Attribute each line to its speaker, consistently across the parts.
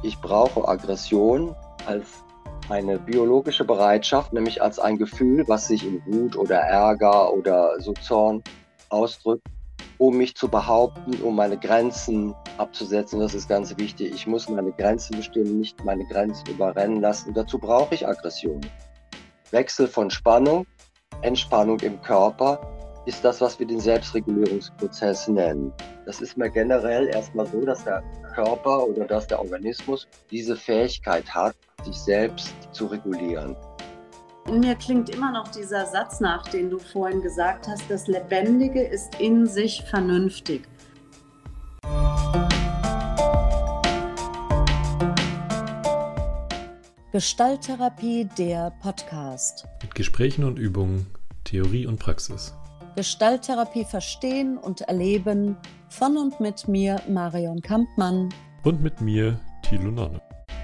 Speaker 1: ich brauche Aggression als eine biologische Bereitschaft, nämlich als ein Gefühl, was sich in Wut oder Ärger oder so Zorn ausdrückt, um mich zu behaupten, um meine Grenzen abzusetzen. Das ist ganz wichtig. Ich muss meine Grenzen bestimmen, nicht meine Grenzen überrennen lassen. Und dazu brauche ich Aggression. Wechsel von Spannung, Entspannung im Körper ist das, was wir den Selbstregulierungsprozess nennen. Das ist mir generell erstmal so, dass der Körper oder dass der Organismus diese Fähigkeit hat, sich selbst zu regulieren.
Speaker 2: Mir klingt immer noch dieser Satz nach, den du vorhin gesagt hast, das Lebendige ist in sich vernünftig. Gestalttherapie, der Podcast.
Speaker 3: Mit Gesprächen und Übungen, Theorie und Praxis.
Speaker 2: Gestalttherapie verstehen und erleben von und mit mir, Marion Kampmann.
Speaker 3: Und mit mir, Thilo Nonne.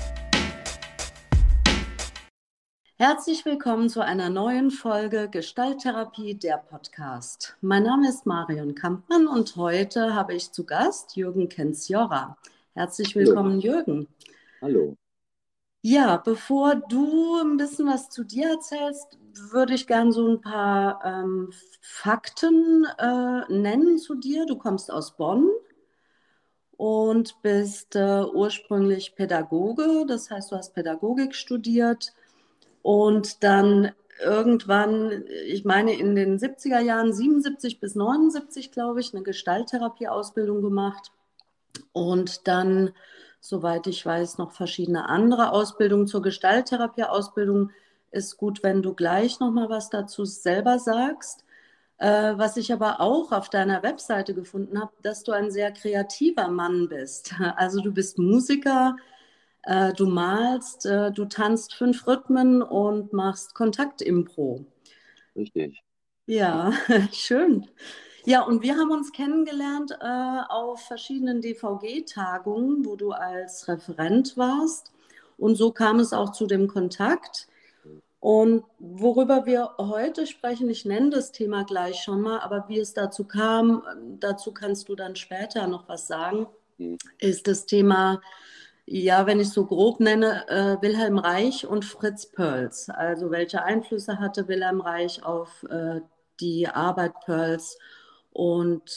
Speaker 2: Herzlich willkommen zu einer neuen Folge Gestalttherapie, der Podcast. Mein Name ist Marion Kampmann und heute habe ich zu Gast Jürgen Kendziora. Herzlich willkommen, Jürgen.
Speaker 1: Hallo.
Speaker 2: Ja, bevor du ein bisschen was zu dir erzählst, würde ich gerne so ein paar Fakten nennen zu dir. Du kommst aus Bonn und bist ursprünglich Pädagoge, das heißt, du hast Pädagogik studiert und dann irgendwann, ich meine in den 70er Jahren, 77 bis 79, glaube ich, eine Gestalttherapie-Ausbildung gemacht und dann, soweit ich weiß, noch verschiedene andere Ausbildungen zur Gestalttherapie-Ausbildung. Ist gut, wenn du gleich noch mal was dazu selber sagst. Was ich aber auch auf deiner Webseite gefunden habe, dass du ein sehr kreativer Mann bist. Also du bist Musiker, du malst, du tanzt 5 Rhythmen und machst Kontaktimpro.
Speaker 1: Richtig.
Speaker 2: Ja, schön. Ja, und wir haben uns kennengelernt auf verschiedenen DVG-Tagungen, wo du als Referent warst. Und so kam es auch zu dem Kontakt. Und worüber wir heute sprechen, ich nenne das Thema gleich schon mal, aber wie es dazu kam, dazu kannst du dann später noch was sagen, ist das Thema, ja, wenn ich so grob nenne, Wilhelm Reich und Fritz Perls. Also welche Einflüsse hatte Wilhelm Reich auf die Arbeit Perls und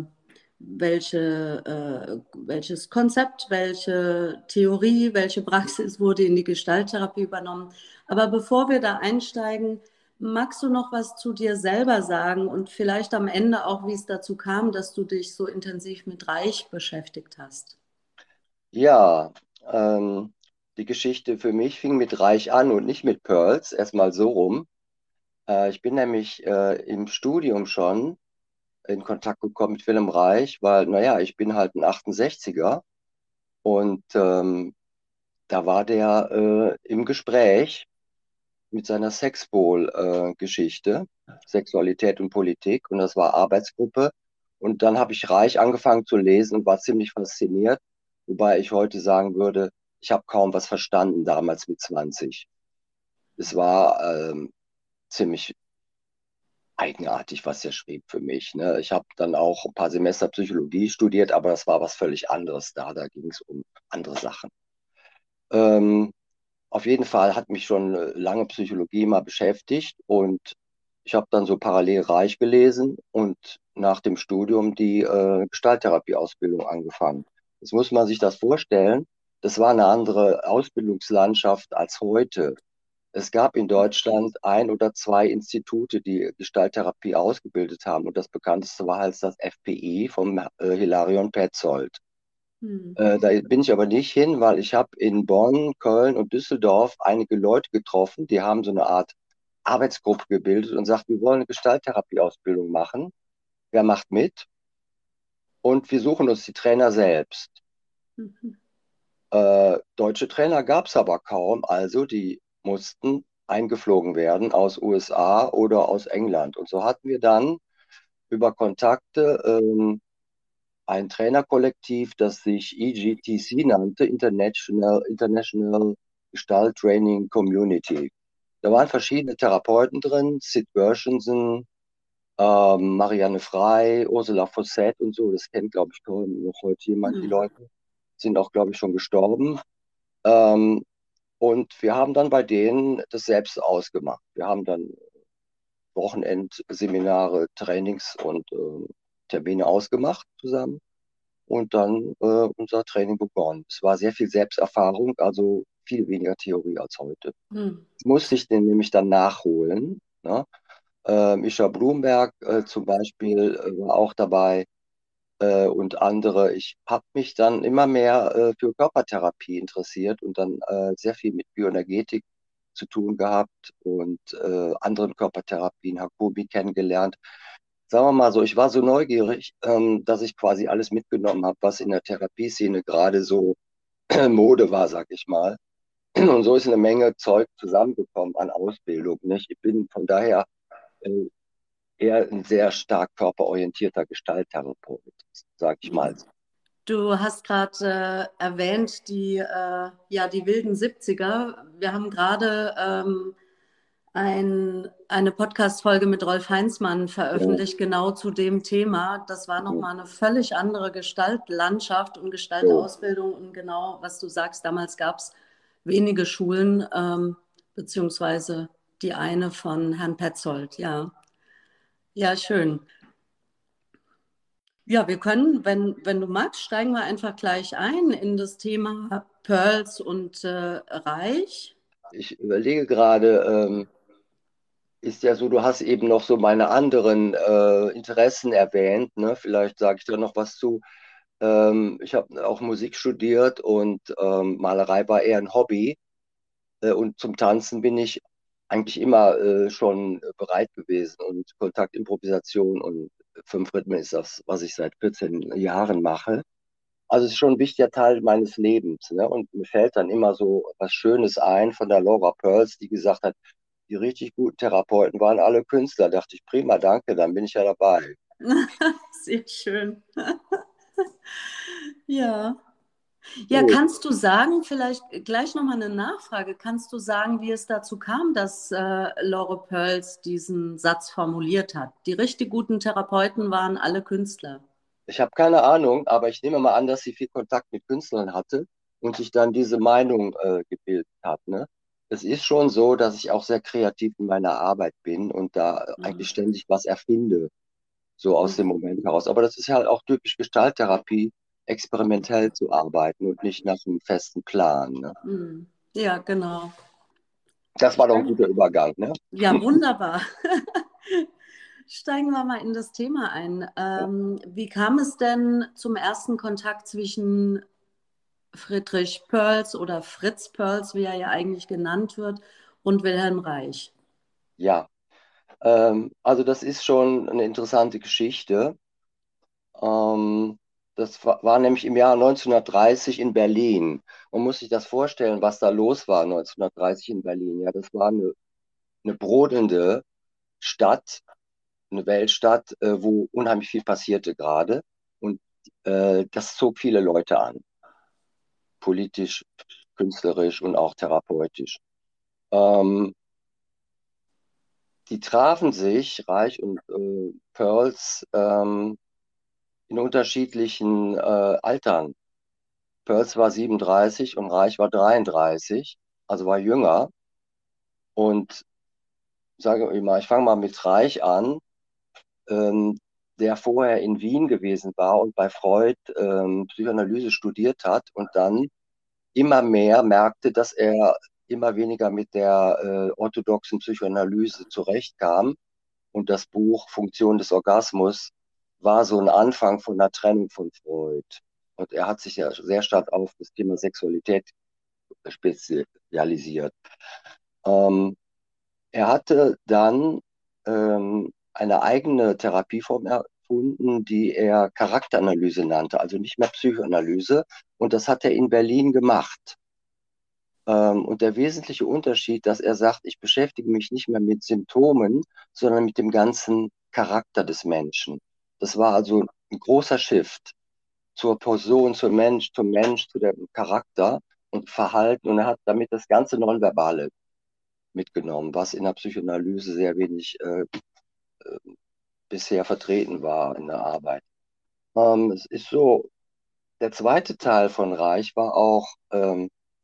Speaker 2: welches Konzept, welche Theorie, welche Praxis wurde in die Gestalttherapie übernommen. Aber bevor wir da einsteigen, magst du noch was zu dir selber sagen und vielleicht am Ende auch, wie es dazu kam, dass du dich so intensiv mit Reich beschäftigt hast?
Speaker 1: Ja, die Geschichte für mich fing mit Reich an und nicht mit Pearls, erstmal so rum. Ich bin nämlich im Studium schon in Kontakt gekommen mit Wilhelm Reich, weil, naja, ich bin halt ein 68er und da war der im Gespräch mit seiner Sexpol-Geschichte, Sexualität und Politik, und das war Arbeitsgruppe. Und dann habe ich Reich angefangen zu lesen und war ziemlich fasziniert, wobei ich heute sagen würde, ich habe kaum was verstanden damals mit 20. Es war ziemlich eigenartig, was er schrieb für mich. Ne? Ich habe dann auch ein paar Semester Psychologie studiert, aber das war was völlig anderes da. Da ging es um andere Sachen. Ähm, auf jeden Fall hat mich schon lange Psychologie mal beschäftigt und ich habe dann so parallel Reich gelesen und nach dem Studium die Gestalttherapie-Ausbildung angefangen. Jetzt muss man sich das vorstellen, das war eine andere Ausbildungslandschaft als heute. Es gab in Deutschland ein oder zwei Institute, die Gestalttherapie ausgebildet haben. Und das bekannteste war halt das FPI vom Hilarion Petzold.
Speaker 2: Hm.
Speaker 1: Da bin ich aber nicht hin, weil ich habe in Bonn, Köln und Düsseldorf einige Leute getroffen, die haben so eine Art Arbeitsgruppe gebildet und sagt, wir wollen eine Gestalttherapie-Ausbildung machen. Wer macht mit? Und wir suchen uns die Trainer selbst.
Speaker 2: Mhm.
Speaker 1: Deutsche Trainer gab es aber kaum, also die mussten eingeflogen werden aus USA oder aus England. Und so hatten wir dann über Kontakte ein Trainerkollektiv, das sich EGTC nannte, International Gestalt Training Community. Da waren verschiedene Therapeuten drin, Sid Gershenson, Marianne Frey, Ursula Fossett und so. Das kennt, glaube ich, kaum noch heute jemand. Die Leute sind auch, glaube ich, schon gestorben. Ähm, und wir haben dann bei denen das selbst ausgemacht. Wir haben dann Wochenendseminare, Trainings und Termine ausgemacht zusammen und dann unser Training begonnen. Es war sehr viel Selbsterfahrung, also viel weniger Theorie als heute.
Speaker 2: Hm.
Speaker 1: Das musste ich den nämlich dann nachholen. Ne? Mischa Blumberg zum Beispiel war auch dabei und andere. Ich habe mich dann immer mehr für Körpertherapie interessiert und dann sehr viel mit Bioenergetik zu tun gehabt und anderen Körpertherapien, Hakobi kennengelernt. Sagen wir mal so, ich war so neugierig, dass ich quasi alles mitgenommen habe, was in der Therapieszene gerade so Mode war, sag ich mal. Und so ist eine Menge Zeug zusammengekommen an Ausbildung. Nicht? Ich bin von daher äh, eher ein sehr stark körperorientierter Gestalttherapeut, sag ich mal.
Speaker 2: Du hast gerade erwähnt, ja, die wilden 70er. Wir haben gerade eine Podcast-Folge mit Rolf Heinzmann
Speaker 1: Ja,
Speaker 2: veröffentlicht, genau zu dem Thema. Das war
Speaker 1: ja,
Speaker 2: nochmal eine völlig andere Gestaltlandschaft und
Speaker 1: so.
Speaker 2: Gestaltausbildung. Und genau, was du sagst, damals gab es wenige Schulen, beziehungsweise die eine von Herrn Petzold. Ja, ja, schön. Ja, wir können, wenn du magst, steigen wir einfach gleich ein in das Thema Pearls und Reich.
Speaker 1: Ich überlege gerade, ist ja so, du hast eben noch so meine anderen Interessen erwähnt, ne? Vielleicht sage ich da noch was zu. Ich habe auch Musik studiert und Malerei war eher ein Hobby. Und zum Tanzen bin ich eigentlich immer schon bereit gewesen. Und Kontaktimprovisation und Fünf-Rhythmen ist das, was ich seit 14 Jahren mache. Also es ist schon ein wichtiger Teil meines Lebens. Ne? Und mir fällt dann immer so was Schönes ein von der Laura Pearls, die gesagt hat, die richtig guten Therapeuten waren alle Künstler. Dachte ich, prima, danke, dann bin ich ja dabei.
Speaker 2: Sehr schön. Ja. Ja,
Speaker 1: Gut.
Speaker 2: kannst du sagen, vielleicht gleich nochmal eine Nachfrage, kannst du sagen, wie es dazu kam, dass Laura Pearls diesen Satz formuliert hat? Die richtig guten Therapeuten waren alle Künstler.
Speaker 1: Ich habe keine Ahnung, aber ich nehme mal an, dass sie viel Kontakt mit Künstlern hatte und sich dann diese Meinung gebildet hat. Ne? Es ist schon so, dass ich auch sehr kreativ in meiner Arbeit bin und da eigentlich
Speaker 2: Mhm.
Speaker 1: ständig was erfinde, so aus dem Moment heraus. Aber das ist ja halt auch typisch Gestalttherapie, experimentell zu arbeiten und nicht nach einem festen Plan. Ne?
Speaker 2: Mhm. Ja, genau.
Speaker 1: Das war doch ein guter Übergang. Ne?
Speaker 2: Ja, wunderbar. Steigen wir mal in das Thema ein. Wie kam es denn zum ersten Kontakt zwischen Friedrich Perls oder Fritz Perls, wie er ja eigentlich genannt wird, und Wilhelm Reich?
Speaker 1: Ja, also das ist schon eine interessante Geschichte. Ähm, Das war nämlich im Jahr 1930 in Berlin. Man muss sich das vorstellen, was da los war 1930 in Berlin. Ja, das war eine brodelnde Stadt, eine Weltstadt, wo unheimlich viel passierte gerade. Und das zog viele Leute an, politisch, künstlerisch und auch therapeutisch. Ähm, Die trafen sich, Reich und Pearls, in unterschiedlichen Altern. Pearls war 37 und Reich war 33, also war jünger. Und sage ich mal, ich fange mal mit Reich an, ähm, der vorher in Wien gewesen war und bei Freud Psychoanalyse studiert hat und dann immer mehr merkte, dass er immer weniger mit der orthodoxen Psychoanalyse zurechtkam. Und das Buch Funktion des Orgasmus war so ein Anfang von einer Trennung von Freud. Und er hat sich ja sehr stark auf das Thema Sexualität spezialisiert. Ähm, Er hatte dann eine eigene Therapieform erfunden, die er Charakteranalyse nannte, also nicht mehr Psychoanalyse. Und das hat er in Berlin gemacht. Und der wesentliche Unterschied, dass er sagt, ich beschäftige mich nicht mehr mit Symptomen, sondern mit dem ganzen Charakter des Menschen. Das war also ein großer Shift zur Person, zum Mensch, zu dem Charakter und Verhalten. Und er hat damit das ganze Nonverbale mitgenommen, was in der Psychoanalyse sehr wenig bisher vertreten war in der Arbeit. Es ist so, der zweite Teil von Reich war auch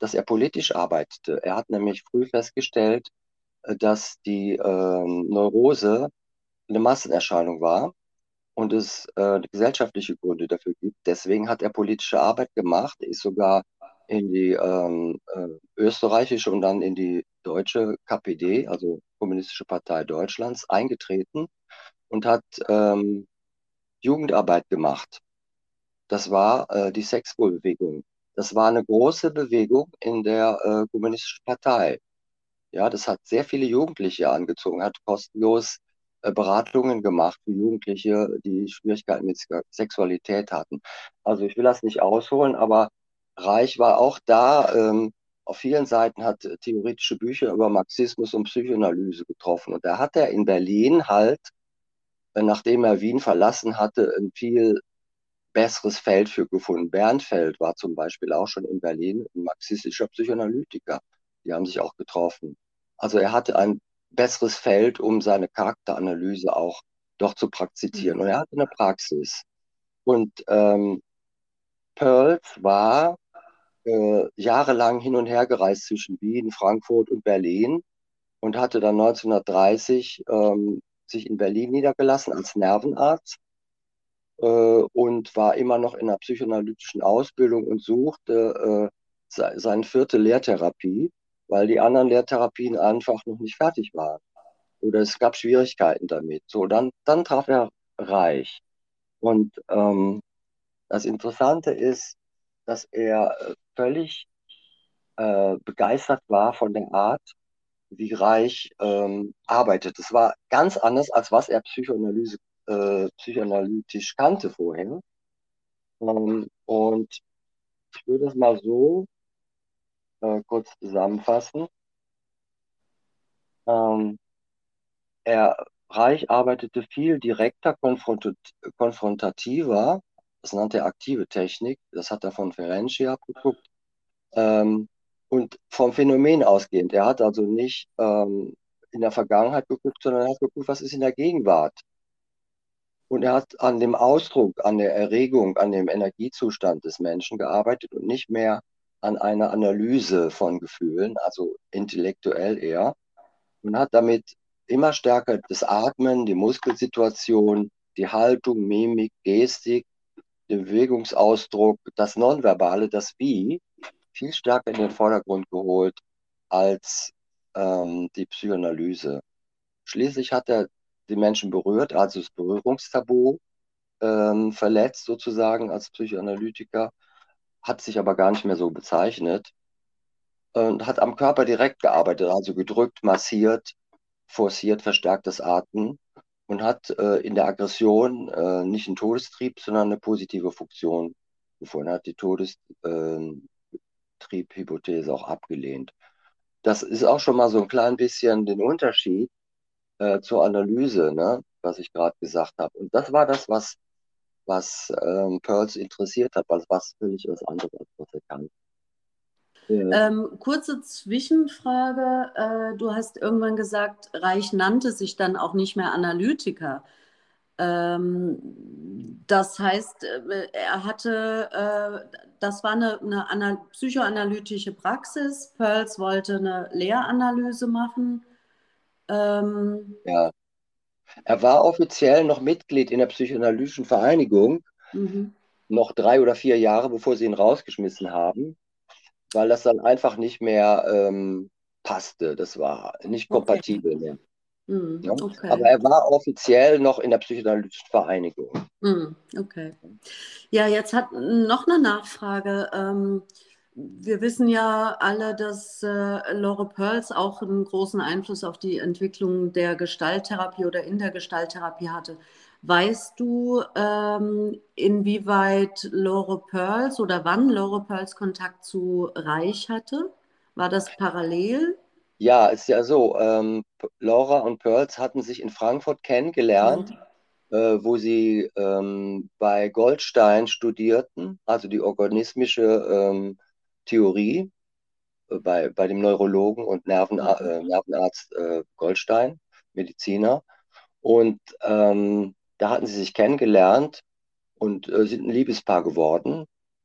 Speaker 1: dass er politisch arbeitete. Er hat nämlich früh festgestellt, dass die Neurose eine Massenerscheinung war und es gesellschaftliche Gründe dafür gibt. Deswegen hat er politische Arbeit gemacht, ist sogar in die österreichische und dann in die deutsche KPD, also Kommunistische Partei Deutschlands, eingetreten und hat Jugendarbeit gemacht. Das war die Sexualbewegung. Das war eine große Bewegung in der Kommunistischen Partei. Ja, das hat sehr viele Jugendliche angezogen, hat kostenlos Beratungen gemacht für Jugendliche, die Schwierigkeiten mit Sexualität hatten. Also ich will das nicht ausholen, aber Reich war auch da. Auf vielen Seiten hat theoretische Bücher über Marxismus und Psychoanalyse getroffen. Und da hat er in Berlin halt, nachdem er Wien verlassen hatte, ein viel besseres Feld für gefunden. Bernfeld war zum Beispiel auch schon in Berlin ein marxistischer Psychoanalytiker. Die haben sich auch getroffen. Also er hatte ein besseres Feld, um seine Charakteranalyse auch doch zu praktizieren. Und er hatte eine Praxis. Und Peirce war jahrelang hin und her gereist zwischen Wien, Frankfurt und Berlin und hatte dann 1930 sich in Berlin niedergelassen als Nervenarzt und war immer noch in einer psychoanalytischen Ausbildung und suchte seine vierte Lehrtherapie, weil die anderen Lehrtherapien einfach noch nicht fertig waren. Oder es gab Schwierigkeiten damit. So, dann traf er Reich. Und das Interessante ist, dass er völlig begeistert war von der Art, wie Reich arbeitet. Es war ganz anders, als was er psychoanalytisch kannte vorher. Und ich würde es mal so kurz zusammenfassen. Ähm, Reich arbeitete viel direkter, konfrontativer. Das nannte er aktive Technik. Das hat er von Ferenczi abgeguckt. Ähm, und vom Phänomen ausgehend. Er hat also nicht in der Vergangenheit geguckt, sondern er hat geguckt, was ist in der Gegenwart. Und er hat an dem Ausdruck, an der Erregung, an dem Energiezustand des Menschen gearbeitet und nicht mehr an einer Analyse von Gefühlen, also intellektuell eher, und hat damit immer stärker das Atmen, die Muskelsituation, die Haltung, Mimik, Gestik, den Bewegungsausdruck, das Nonverbale, das Wie, viel stärker in den Vordergrund geholt als die Psychoanalyse. Schließlich hat er die Menschen berührt, also das Berührungstabu verletzt sozusagen als Psychoanalytiker, hat sich aber gar nicht mehr so bezeichnet und hat am Körper direkt gearbeitet, also gedrückt, massiert, forciert, verstärktes Atmen und hat in der Aggression nicht einen Todestrieb, sondern eine positive Funktion gefunden. Er hat die Todestriebhypothese auch abgelehnt. Das ist auch schon mal so ein klein bisschen den Unterschied zur Analyse, ne, was ich gerade gesagt habe. Und das war das, was Peirce interessiert hat, was völlig was anderes, als was er kann.
Speaker 2: Kurze Zwischenfrage. Du hast irgendwann gesagt, Reich nannte sich dann auch nicht mehr Analytiker. Das heißt, er hatte, das war eine psychoanalytische Praxis. Peirce wollte eine Lehranalyse machen.
Speaker 1: Ja, er war offiziell noch Mitglied in der Psychoanalytischen Vereinigung,
Speaker 2: Mhm.
Speaker 1: noch 3 oder 4 Jahre, bevor sie ihn rausgeschmissen haben, weil das dann einfach nicht mehr passte. Das war nicht
Speaker 2: Okay.
Speaker 1: kompatibel mehr.
Speaker 2: Mhm.
Speaker 1: Ja? Aber
Speaker 2: Okay.
Speaker 1: er war offiziell noch in der Psychoanalytischen Vereinigung.
Speaker 2: Mhm. Okay. Ja, jetzt hat noch eine Nachfrage. Wir wissen ja alle, dass Laura Peirce auch einen großen Einfluss auf die Entwicklung der Gestalttherapie oder in der Gestalttherapie hatte. Weißt du, inwieweit Laura Peirce oder wann Laura Peirce Kontakt zu Reich hatte? War das parallel?
Speaker 1: Ja, ist ja so. Laura und Pearls hatten sich in Frankfurt kennengelernt,
Speaker 2: Mhm.
Speaker 1: wo sie bei Goldstein studierten, also die organismische Theorie bei dem Neurologen und
Speaker 2: Mhm.
Speaker 1: Nervenarzt Goldstein, Mediziner. Und da hatten sie sich kennengelernt und sind ein Liebespaar geworden.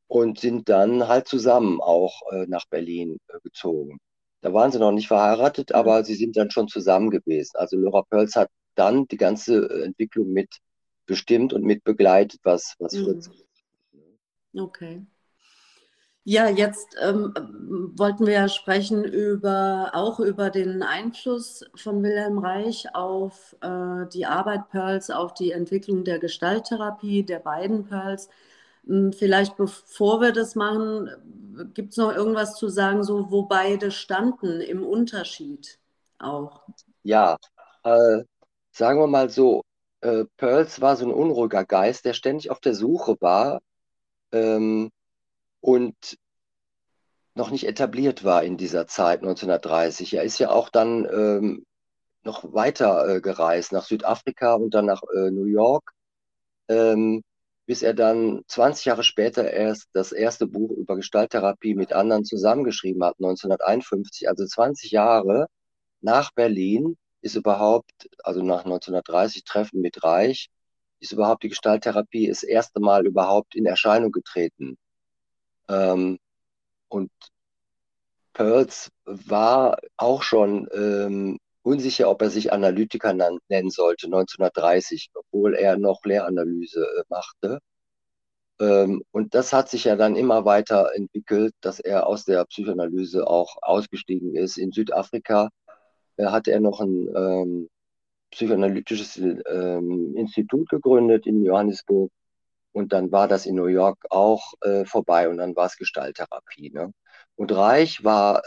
Speaker 1: und sind dann halt zusammen auch nach Berlin gezogen. Da waren sie noch nicht verheiratet,
Speaker 2: Hm.
Speaker 1: aber sie sind dann schon zusammen gewesen. Also Laura Perls hat dann die ganze Entwicklung mit bestimmt und mit begleitet, was Fritz.
Speaker 2: Mhm. Okay. Ja, jetzt wollten wir ja sprechen auch über den Einfluss von Wilhelm Reich auf die Arbeit Perls, auf die Entwicklung der Gestalttherapie der beiden Perls. Vielleicht bevor wir das machen, gibt es noch irgendwas zu sagen, so wo beide standen im Unterschied auch?
Speaker 1: Ja, äh, sagen wir mal so, Perls war so ein unruhiger Geist, der ständig auf der Suche war ähm, und noch nicht etabliert war in dieser Zeit 1930. Er ist ja auch dann noch weiter gereist nach Südafrika und dann nach New York, ähm, bis er dann 20 Jahre später erst das erste Buch über Gestalttherapie mit anderen zusammengeschrieben hat, 1951. Also 20 Jahre nach Berlin ist überhaupt, also nach 1930 Treffen mit Reich, ist überhaupt die Gestalttherapie das erste Mal überhaupt in Erscheinung getreten. Ähm, und Perls war auch schon unsicher, ob er sich Analytiker nennen sollte, 1930, obwohl er noch Lehranalyse machte. Und das hat sich ja dann immer weiter entwickelt, dass er aus der Psychoanalyse auch ausgestiegen ist. In Südafrika hatte er noch ein psychoanalytisches Institut gegründet in Johannesburg. Und dann war das in New York auch vorbei und dann war es Gestalttherapie. Ne? Und Reich war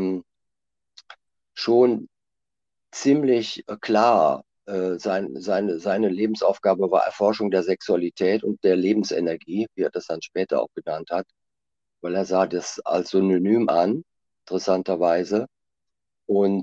Speaker 1: schon ziemlich klar. Seine Lebensaufgabe war Erforschung der Sexualität und der Lebensenergie, wie er das dann später auch genannt hat, weil er sah das als Synonym an, interessanterweise. Und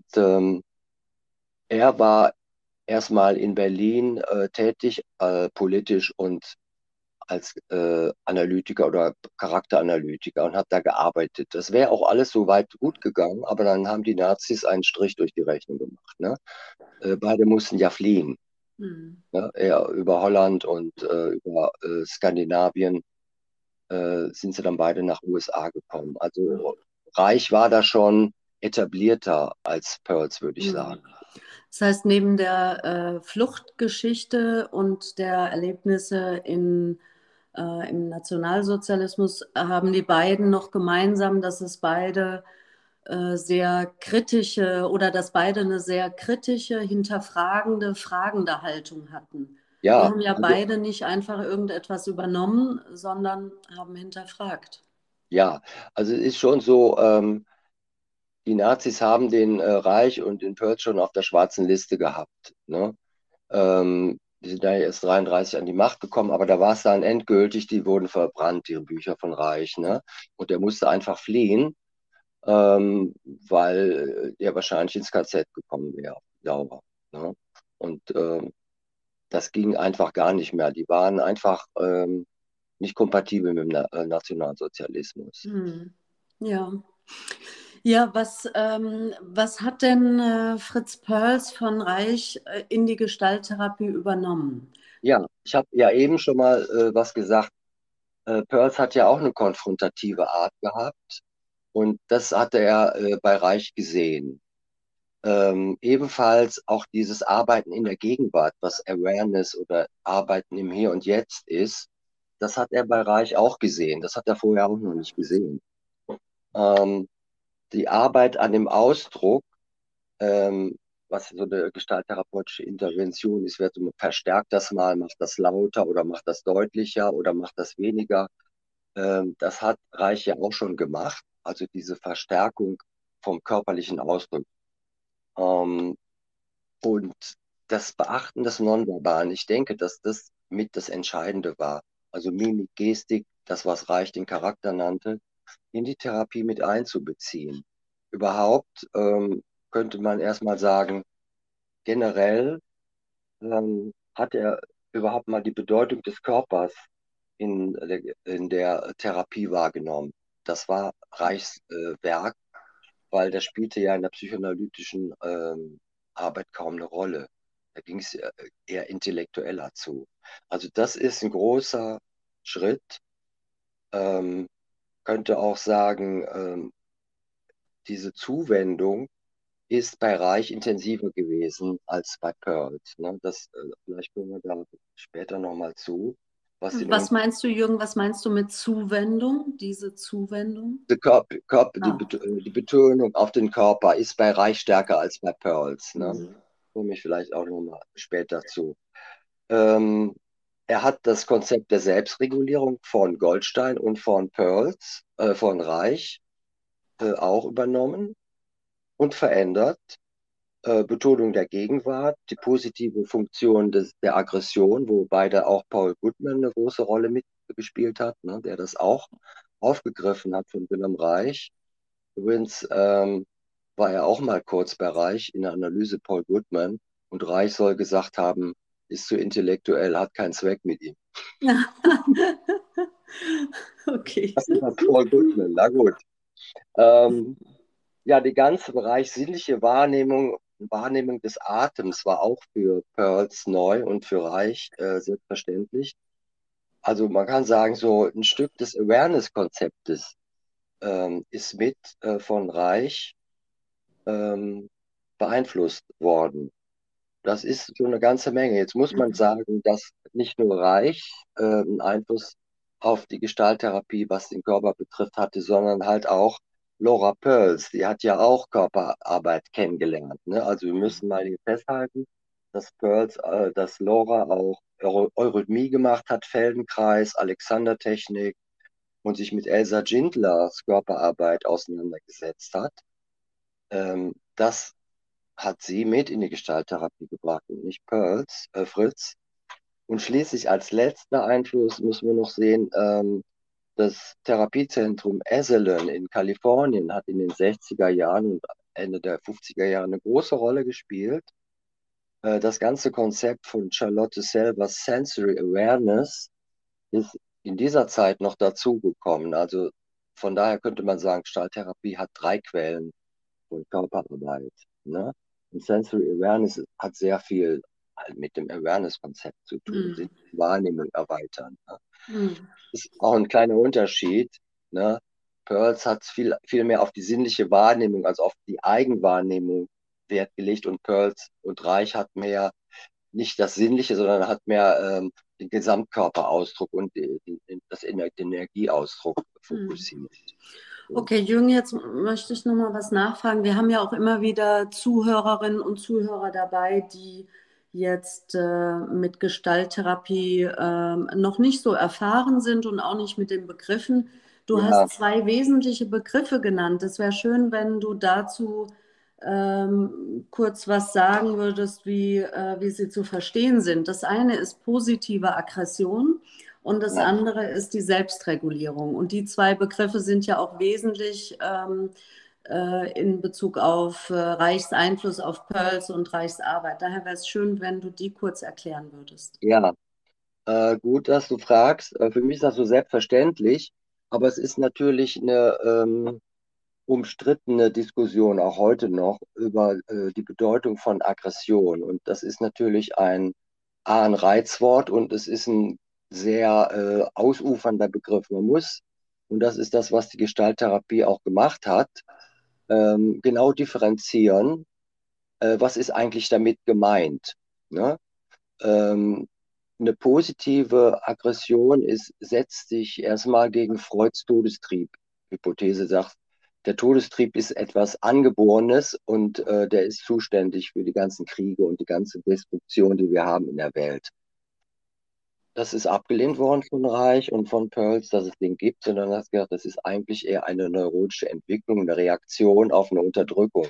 Speaker 1: er war erstmal in Berlin tätig, politisch und als Analytiker oder Charakteranalytiker und hat da gearbeitet. Das wäre auch alles soweit gut gegangen, aber dann haben die Nazis einen Strich durch die Rechnung gemacht. Ne? Beide mussten ja fliehen.
Speaker 2: Hm.
Speaker 1: Ne? Er über Holland und über Skandinavien sind sie dann beide nach USA gekommen. Also Reich war da schon etablierter als Pearls, würde ich
Speaker 2: Hm.
Speaker 1: sagen.
Speaker 2: Das heißt, neben der Fluchtgeschichte und der Erlebnisse im Nationalsozialismus haben die beiden noch gemeinsam, dass es beide sehr kritische oder dass beide eine sehr kritische, hinterfragende, fragende Haltung hatten. Die
Speaker 1: Ja,
Speaker 2: haben ja
Speaker 1: also
Speaker 2: beide nicht einfach irgendetwas übernommen, sondern haben hinterfragt.
Speaker 1: ja, also es ist schon so, die Nazis haben den Reich und den Pearl schon auf der schwarzen Liste gehabt. Ne? Die sind da erst 33 an die Macht gekommen, aber da war es dann endgültig, die wurden verbrannt, die Bücher von Reich. Ne? Und der musste einfach fliehen, weil er wahrscheinlich ins KZ gekommen wäre, Dauer. Ne? Und das ging einfach gar nicht mehr. Die waren einfach nicht kompatibel mit dem Nationalsozialismus.
Speaker 2: Hm. Ja. Ja, was hat denn Fritz Perls von Reich in die Gestalttherapie übernommen?
Speaker 1: Ja, ich habe ja eben schon mal was gesagt. Peirce hat ja auch eine konfrontative Art gehabt und das hatte er bei Reich gesehen. Ebenfalls auch dieses Arbeiten in der Gegenwart, was Awareness oder Arbeiten im Hier und Jetzt ist, das hat er bei Reich auch gesehen. Das hat er vorher auch noch nicht gesehen. Ähm, die Arbeit an dem Ausdruck, was so eine gestalttherapeutische Intervention ist, wird so, verstärkt das mal, macht das lauter oder macht das deutlicher oder macht das weniger. Das hat Reich ja auch schon gemacht, also diese Verstärkung vom körperlichen Ausdruck. Ähm, und das Beachten des Nonverbalen, ich denke, dass das mit das Entscheidende war. Also Mimik, Gestik, das, was Reich den Charakter nannte, in die Therapie mit einzubeziehen. Überhaupt könnte man erstmal sagen, generell hat er überhaupt mal die Bedeutung des Körpers in der Therapie wahrgenommen. Das war Reichs Werk, weil das spielte ja in der psychoanalytischen Arbeit kaum eine Rolle. Da ging es eher intellektueller zu. Also das ist ein großer Schritt, ähm, könnte auch sagen, diese Zuwendung ist bei Reich intensiver gewesen als bei Pearls. Ne? Vielleicht kommen wir da später nochmal zu, was den
Speaker 2: Was meinst du, Jürgen, was meinst du mit Zuwendung, diese Zuwendung?
Speaker 1: Die Betonung auf den Körper ist bei Reich stärker als bei Pearls. Ne?
Speaker 2: Mhm.
Speaker 1: Komme ich vielleicht auch nochmal später zu. Ähm, Er hat das Konzept der Selbstregulierung von Goldstein und von von Reich, auch übernommen und verändert. Betonung der Gegenwart, die positive Funktion der Aggression, wo beide auch Paul Goodman eine große Rolle mitgespielt hat, ne, der das auch aufgegriffen hat von Wilhelm Reich. Übrigens war er auch mal kurz bei Reich in der Analyse Paul Goodman, und Reich soll gesagt haben, ist zu intellektuell, hat keinen Zweck mit ihm.
Speaker 2: Okay.
Speaker 1: Das war Paul Goodman, na gut. Ähm, Ja, der ganze Bereich sinnliche Wahrnehmung des Atems war auch für Pearls neu und für Reich selbstverständlich. Also man kann sagen, so ein Stück des Awareness-Konzeptes ist mit von Reich ähm, beeinflusst worden. Das ist schon eine ganze Menge. Jetzt muss man sagen, dass nicht nur Reich einen Einfluss auf die Gestalttherapie, was den Körper betrifft, hatte, sondern halt auch Laura Pearls. Die hat ja auch Körperarbeit kennengelernt. Ne? Also wir müssen mal hier festhalten, dass Laura auch Eurythmie gemacht hat, Feldenkreis, Alexander-Technik und sich mit Elsa Gindlers Körperarbeit auseinandergesetzt hat. Das hat sie mit in die Gestalttherapie gebracht und nicht Fritz. Und schließlich als letzter Einfluss müssen wir noch sehen, das Therapiezentrum Esalen in Kalifornien hat in den 60er Jahren und Ende der 50er Jahre eine große Rolle gespielt. Das ganze Konzept von Charlotte Selvers Sensory Awareness ist in dieser Zeit noch dazugekommen. Also von daher könnte man sagen, Gestalttherapie hat drei Quellen von Körperarbeit. Ne? Und Sensory Awareness hat sehr viel halt mit dem Awareness-Konzept zu tun,
Speaker 2: Mhm.
Speaker 1: die Wahrnehmung erweitern. Ne?
Speaker 2: Mhm.
Speaker 1: Ist auch ein kleiner Unterschied. Ne? Pearls hat viel mehr auf die sinnliche Wahrnehmung, also auf die Eigenwahrnehmung Wert gelegt, und Pearls und Reich hat mehr nicht das Sinnliche, sondern hat mehr den Gesamtkörperausdruck und den Energieausdruck
Speaker 2: Mhm.
Speaker 1: fokussiert. So.
Speaker 2: Okay, Jürgen, jetzt möchte ich noch mal was nachfragen. Wir haben ja auch immer wieder Zuhörerinnen und Zuhörer dabei, die jetzt mit Gestalttherapie noch nicht so erfahren sind und auch nicht mit den Begriffen. Du
Speaker 1: Ja,
Speaker 2: hast zwei wesentliche Begriffe genannt. Es wäre schön, wenn du dazu kurz was sagen würdest, wie sie zu verstehen sind. Das eine ist positive Aggression. Und das
Speaker 1: ja.
Speaker 2: andere ist die Selbstregulierung. Und die zwei Begriffe sind ja auch wesentlich in Bezug auf Reichs Einfluss auf Pearls und Reichs Arbeit. Daher wäre es schön, wenn du die kurz erklären würdest.
Speaker 1: Ja, gut, dass du fragst. Für mich ist das so selbstverständlich, aber es ist natürlich eine umstrittene Diskussion auch heute noch über die Bedeutung von Aggression. Und das ist natürlich ein Reizwort, und es ist ein sehr ausufernder Begriff. Man muss, und das ist das, was die Gestalttherapie auch gemacht hat, genau differenzieren, was ist eigentlich damit gemeint. Ne? Ähm, eine positive Aggression setzt sich erstmal gegen Freuds Todestrieb-Hypothese, sagt, der Todestrieb ist etwas Angeborenes, und der ist zuständig für die ganzen Kriege und die ganze Destruktion, die wir haben in der Welt. Das ist abgelehnt worden von Reich und von Pearls, dass es den gibt, sondern er hat gesagt, das ist eigentlich eher eine neurotische Entwicklung, eine Reaktion auf eine Unterdrückung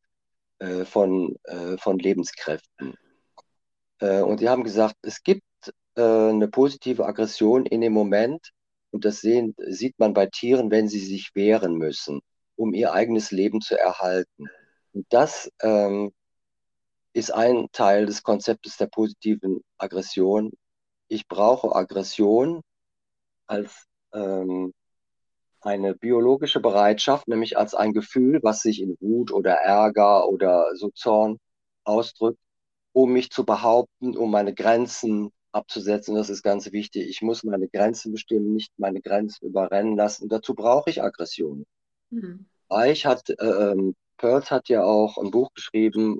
Speaker 1: von Lebenskräften. Und die haben gesagt, es gibt eine positive Aggression in dem Moment, und sieht man bei Tieren, wenn sie sich wehren müssen, um ihr eigenes Leben zu erhalten. Und das ist ein Teil des Konzeptes der positiven Aggression. Ich brauche Aggression als eine biologische Bereitschaft, nämlich als ein Gefühl, was sich in Wut oder Ärger oder so Zorn ausdrückt, um mich zu behaupten, um meine Grenzen abzusetzen. Das ist ganz wichtig. Ich muss meine Grenzen bestimmen, nicht meine Grenzen überrennen lassen. Dazu brauche ich Aggression.
Speaker 2: Mhm.
Speaker 1: Peirce hat ja auch ein Buch geschrieben,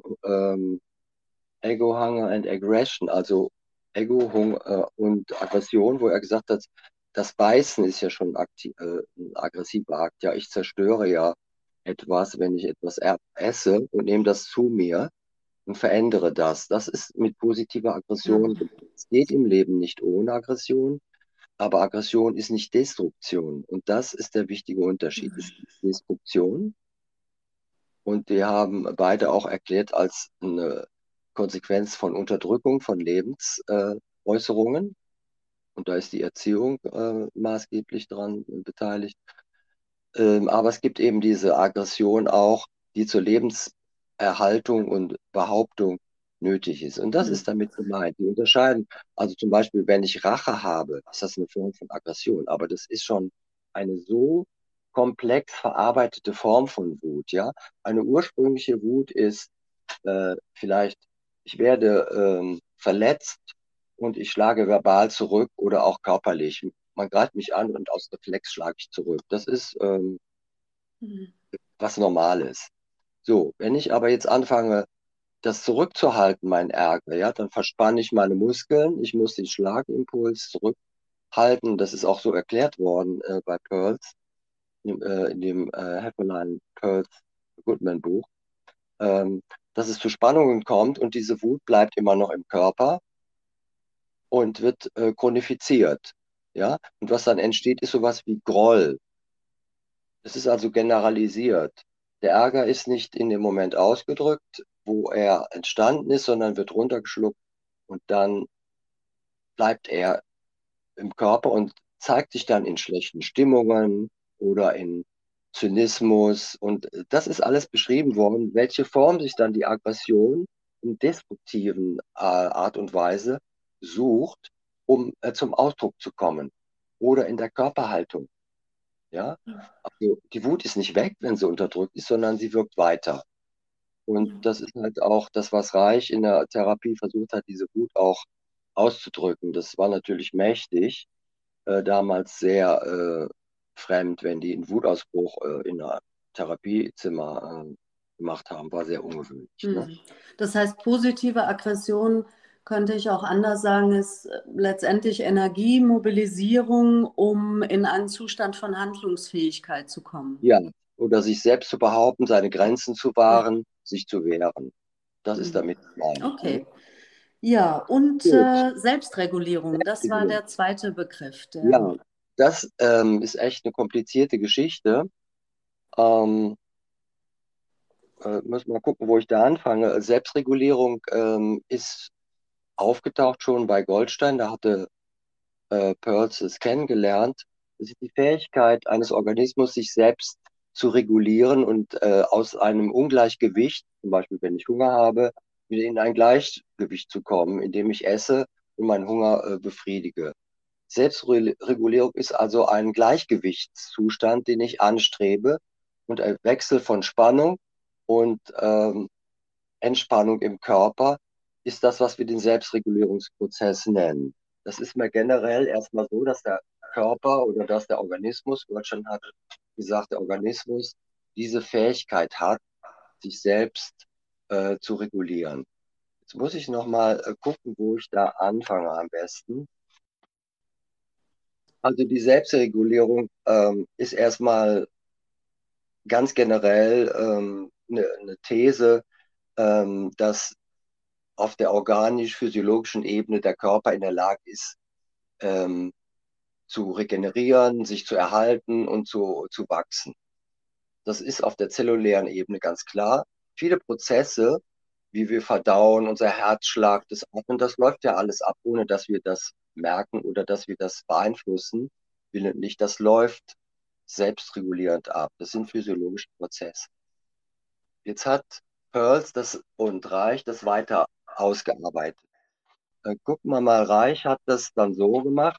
Speaker 1: Ego, Hunger and Aggression, also Ego, Hunger und Aggression, wo er gesagt hat, das Beißen ist ja schon ein aggressiver Akt. Ja, ich zerstöre ja etwas, wenn ich etwas esse und nehme das zu mir und verändere das. Das ist mit positiver Aggression.
Speaker 2: Mhm.
Speaker 1: Es geht im Leben nicht ohne Aggression, aber Aggression ist nicht Destruktion. Und das ist der wichtige Unterschied. Es ist Destruktion und die haben beide auch erklärt als eine Konsequenz von Unterdrückung von Lebensäußerungen. Äußerungen. Und da ist die Erziehung maßgeblich daran beteiligt. Aber es gibt eben diese Aggression auch, die zur Lebenserhaltung und Behauptung nötig ist. Und das
Speaker 2: Mhm.
Speaker 1: ist damit gemeint. Die unterscheiden, also zum Beispiel, wenn ich Rache habe, ist das eine Form von Aggression. Aber das ist schon eine so komplex verarbeitete Form von Wut. Ja, eine ursprüngliche Wut ist vielleicht, ich werde verletzt und ich schlage verbal zurück oder auch körperlich. Man greift mich an und aus Reflex schlage ich zurück. Das ist
Speaker 2: Mhm.
Speaker 1: was Normales. So, wenn ich aber jetzt anfange, das zurückzuhalten, mein Ärger, ja, dann verspanne ich meine Muskeln, ich muss den Schlagimpuls zurückhalten. Das ist auch so erklärt worden bei Pearls, in dem Hefferlein Pearls Goodman Buch, ähm, dass es zu Spannungen kommt und diese Wut bleibt immer noch im Körper und wird chronifiziert. Ja? Und was dann entsteht, ist sowas wie Groll. Es ist also generalisiert. Der Ärger ist nicht in dem Moment ausgedrückt, wo er entstanden ist, sondern wird runtergeschluckt und dann bleibt er im Körper und zeigt sich dann in schlechten Stimmungen oder in Zynismus. Und das ist alles beschrieben worden, welche Form sich dann die Aggression in destruktiven Art und Weise sucht, um zum Ausdruck zu kommen. Oder in der Körperhaltung. Ja? Also die Wut ist nicht weg, wenn sie unterdrückt ist, sondern sie wirkt weiter. Und das ist halt auch das, was Reich in der Therapie versucht hat, diese Wut auch auszudrücken. Das war natürlich mächtig, damals sehr fremd, wenn die einen Wutausbruch in einem Therapiezimmer gemacht haben, war sehr ungewöhnlich. Ne?
Speaker 2: Mhm. Das heißt, positive Aggression könnte ich auch anders sagen, ist letztendlich Energiemobilisierung, um in einen Zustand von Handlungsfähigkeit zu kommen.
Speaker 1: Ja, oder sich selbst zu behaupten, seine Grenzen zu
Speaker 2: Ja.
Speaker 1: wahren, sich zu wehren. Das ist
Speaker 2: Mhm.
Speaker 1: damit gemeint. Ne?
Speaker 2: Okay. Ja, und
Speaker 1: Gut,
Speaker 2: Selbstregulierung, das war
Speaker 1: Selbstregulierung.
Speaker 2: der zweite Begriff, der.
Speaker 1: Ja, das ist echt eine komplizierte Geschichte. Ähm, muss mal gucken, wo ich da anfange. Selbstregulierung ist aufgetaucht schon bei Goldstein. Da hatte Pearls es kennengelernt. Das ist die Fähigkeit eines Organismus, sich selbst zu regulieren und aus einem Ungleichgewicht, zum Beispiel wenn ich Hunger habe, wieder in ein Gleichgewicht zu kommen, indem ich esse und meinen Hunger befriedige. Selbstregulierung ist also ein Gleichgewichtszustand, den ich anstrebe und ein Wechsel von Spannung und Entspannung im Körper ist das, was wir den Selbstregulierungsprozess nennen. Das ist mal generell erstmal so, dass der Körper oder dass der Organismus, Gottschalk hat gesagt, der Organismus diese Fähigkeit hat, sich selbst zu regulieren. Jetzt muss ich nochmal gucken, wo ich da anfange am besten. Also die Selbstregulierung ist erstmal ganz generell eine These, dass auf der organisch-physiologischen Ebene der Körper in der Lage ist, ähm, zu regenerieren, sich zu erhalten und zu wachsen. Das ist auf der zellulären Ebene ganz klar. Viele Prozesse, wie wir verdauen, unser Herzschlag, das Atmen, das läuft ja alles ab, ohne dass wir das merken oder dass wir das beeinflussen. Willentlich, das läuft selbstregulierend ab. Das sind physiologische Prozesse. Jetzt hat Pearls das und Reich das weiter ausgearbeitet. Gucken wir mal, Reich hat das dann so gemacht,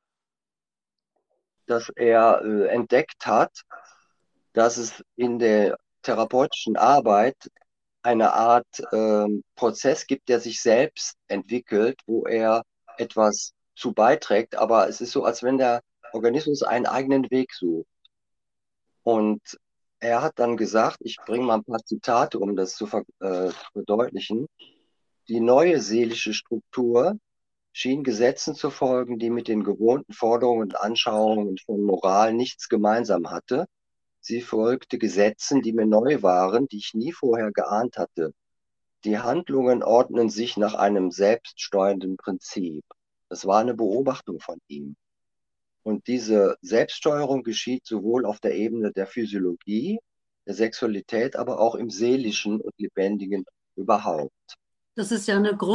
Speaker 1: dass er entdeckt hat, dass es in der therapeutischen Arbeit eine Art Prozess gibt, der sich selbst entwickelt, wo er etwas zu beiträgt, aber es ist so, als wenn der Organismus einen eigenen Weg sucht. Und er hat dann gesagt, ich bringe mal ein paar Zitate, um das zu verdeutlichen. Die neue seelische Struktur schien Gesetzen zu folgen, die mit den gewohnten Forderungen und Anschauungen von Moral nichts gemeinsam hatte. Sie folgte Gesetzen, die mir neu waren, die ich nie vorher geahnt hatte. Die Handlungen ordnen sich nach einem selbststeuernden Prinzip. Das war eine Beobachtung von ihm. Und diese Selbststeuerung geschieht sowohl auf der Ebene der Physiologie, der Sexualität, aber auch im Seelischen und Lebendigen überhaupt.
Speaker 2: Das ist ja eine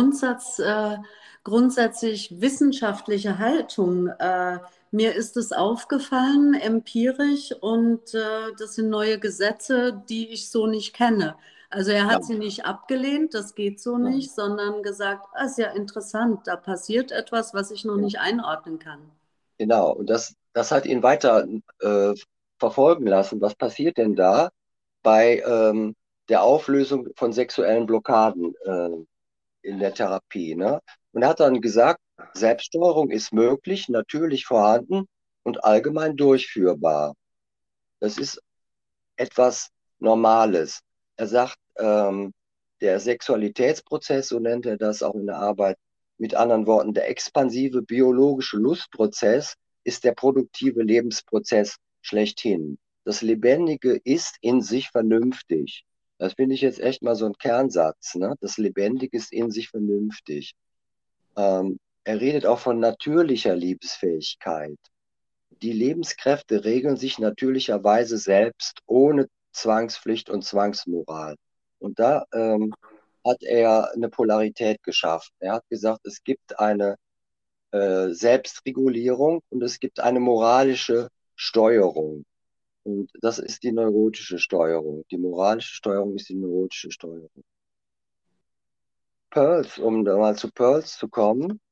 Speaker 2: grundsätzlich wissenschaftliche Haltung. Mir ist es aufgefallen, empirisch, und das sind neue Gesetze, die ich so nicht kenne. Also er
Speaker 1: Ja,
Speaker 2: hat sie nicht abgelehnt, das geht so
Speaker 1: nein,
Speaker 2: nicht, sondern gesagt, ah, ist ja interessant, da passiert etwas, was ich noch
Speaker 1: ja,
Speaker 2: nicht einordnen kann.
Speaker 1: genau. Und das hat ihn weiter verfolgen lassen. Was passiert denn da bei der Auflösung von sexuellen Blockaden in der Therapie? Ne? Und er hat dann gesagt, Selbststeuerung ist möglich, natürlich vorhanden und allgemein durchführbar. Das ist etwas Normales. Er sagt, der Sexualitätsprozess, so nennt er das auch in der Arbeit, mit anderen Worten, der expansive biologische Lustprozess ist der produktive Lebensprozess schlechthin. Das Lebendige ist in sich vernünftig. Das finde ich jetzt echt mal so ein Kernsatz. Ne? Das Lebendige ist in sich vernünftig. Er redet auch von natürlicher Liebesfähigkeit. Die Lebenskräfte regeln sich natürlicherweise selbst ohne Zwangspflicht und Zwangsmoral. Und da hat er eine Polarität geschaffen. Er hat gesagt, es gibt eine Selbstregulierung und es gibt eine moralische Steuerung. Und das ist die neurotische Steuerung. Die moralische Steuerung ist die neurotische Steuerung. Peirce, um da mal zu Peirce zu kommen,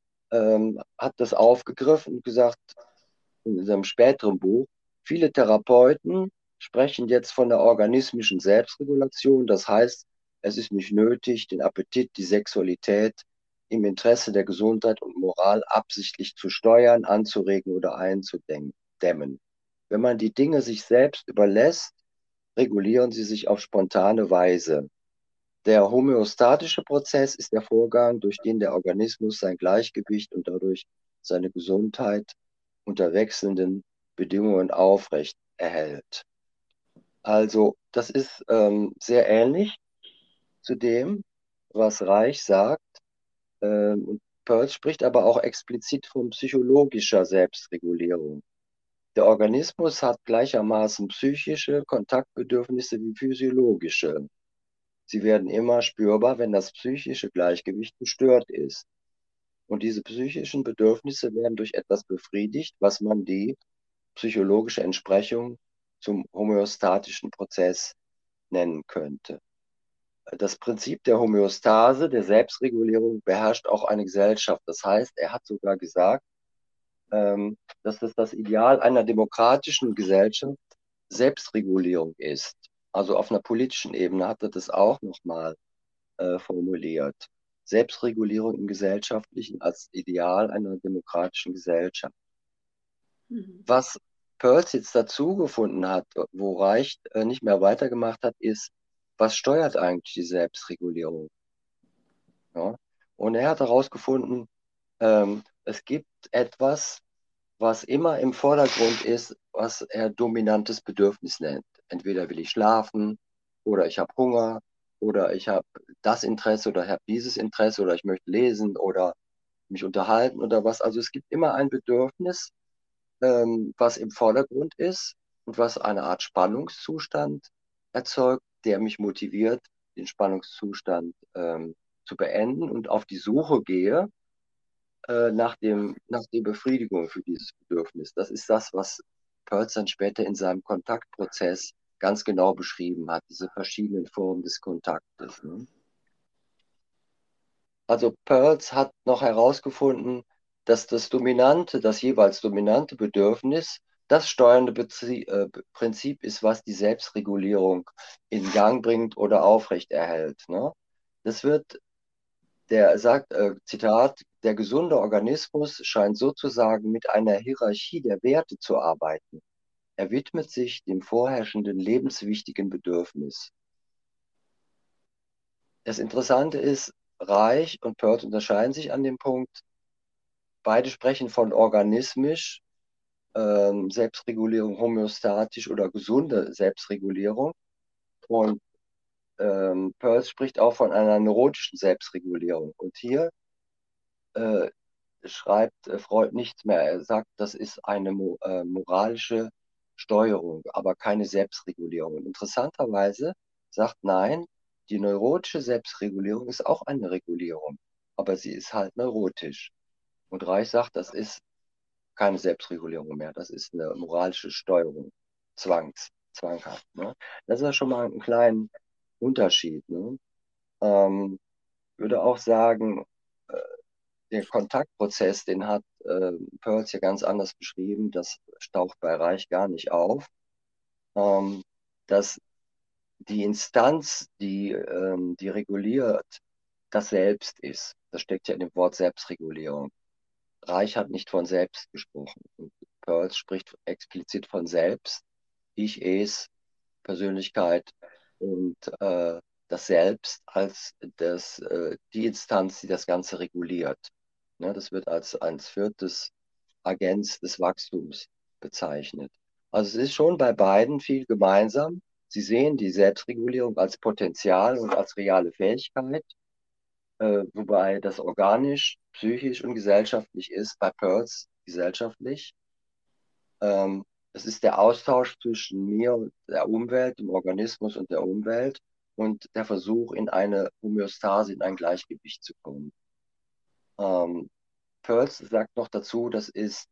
Speaker 1: hat das aufgegriffen und gesagt, in seinem späteren Buch, viele Therapeuten sprechen jetzt von der organismischen Selbstregulation. Das heißt, es ist nicht nötig, den Appetit, die Sexualität im Interesse der Gesundheit und Moral absichtlich zu steuern, anzuregen oder einzudämmen. Wenn man die Dinge sich selbst überlässt, regulieren sie sich auf spontane Weise. Der homöostatische Prozess ist der Vorgang, durch den der Organismus sein Gleichgewicht und dadurch seine Gesundheit unter wechselnden Bedingungen aufrecht erhält. Also das ist sehr ähnlich zu dem, was Reich sagt. Und Peirce spricht aber auch explizit von psychologischer Selbstregulierung. Der Organismus hat gleichermaßen psychische Kontaktbedürfnisse wie physiologische. Sie werden immer spürbar, wenn das psychische Gleichgewicht gestört ist. Und diese psychischen Bedürfnisse werden durch etwas befriedigt, was man die psychologische Entsprechung zum homöostatischen Prozess nennen könnte. Das Prinzip der Homöostase, der Selbstregulierung, beherrscht auch eine Gesellschaft. Das heißt, er hat sogar gesagt, dass es das Ideal einer demokratischen Gesellschaft Selbstregulierung ist. Also auf einer politischen Ebene hat er das auch nochmal formuliert. Selbstregulierung im Gesellschaftlichen als Ideal einer demokratischen Gesellschaft.
Speaker 2: Mhm.
Speaker 1: Was Peirce jetzt dazu gefunden hat, wo Reich nicht mehr weitergemacht hat, ist, was steuert eigentlich die Selbstregulierung? Ja? Und er hat herausgefunden, es gibt etwas, was immer im Vordergrund ist, was er dominantes Bedürfnis nennt. Entweder will ich schlafen oder ich habe Hunger oder ich habe das Interesse oder ich habe dieses Interesse oder ich möchte lesen oder mich unterhalten oder was. Also es gibt immer ein Bedürfnis, was im Vordergrund ist und was eine Art Spannungszustand erzeugt, der mich motiviert, den Spannungszustand zu beenden und auf die Suche gehe nach der Befriedigung für dieses Bedürfnis. Das ist das, was Peirce dann später in seinem Kontaktprozess ganz genau beschrieben hat, diese verschiedenen Formen des Kontaktes. Ne? Also Peirce hat noch herausgefunden, dass das jeweils dominante Bedürfnis das steuernde Prinzip ist, was die Selbstregulierung in Gang bringt oder aufrechterhält. Ne? Das wird, der sagt, Zitat, der gesunde Organismus scheint sozusagen mit einer Hierarchie der Werte zu arbeiten. Er widmet sich dem vorherrschenden lebenswichtigen Bedürfnis. Das Interessante ist, Reich und Peirce unterscheiden sich an dem Punkt, beide sprechen von organismisch, Selbstregulierung, homöostatisch oder gesunde Selbstregulierung. Und Peirce spricht auch von einer neurotischen Selbstregulierung. Und hier äh, schreibt Freud nichts mehr. Er sagt, das ist eine moralische Steuerung, aber keine Selbstregulierung. Und interessanterweise sagt nein, die neurotische Selbstregulierung ist auch eine Regulierung, aber sie ist halt neurotisch. Und Reich sagt, das ist keine Selbstregulierung mehr, das ist eine moralische Steuerung, zwanghaft. Ne? Das ist ja schon mal ein kleiner Unterschied. Ne? Würde auch sagen, der Kontaktprozess, den hat Peirce ja ganz anders beschrieben. Das taucht bei Reich gar nicht auf. Dass die Instanz, die reguliert, das Selbst ist. Das steckt ja in dem Wort Selbstregulierung. Reich hat nicht von Selbst gesprochen. Und Peirce spricht explizit von Selbst. Ich, Es, Persönlichkeit und das Selbst als die Instanz, die das Ganze reguliert. Ne, das wird als viertes Agens des Wachstums bezeichnet. Also es ist schon bei beiden viel gemeinsam. Sie sehen die Selbstregulierung als Potenzial und als reale Fähigkeit, wobei das organisch, psychisch und gesellschaftlich ist, bei Peirce gesellschaftlich. Es ist der Austausch zwischen mir und der Umwelt, dem Organismus und der Umwelt und der Versuch, in eine Homöostase, in ein Gleichgewicht zu kommen. Peirce sagt noch dazu, das ist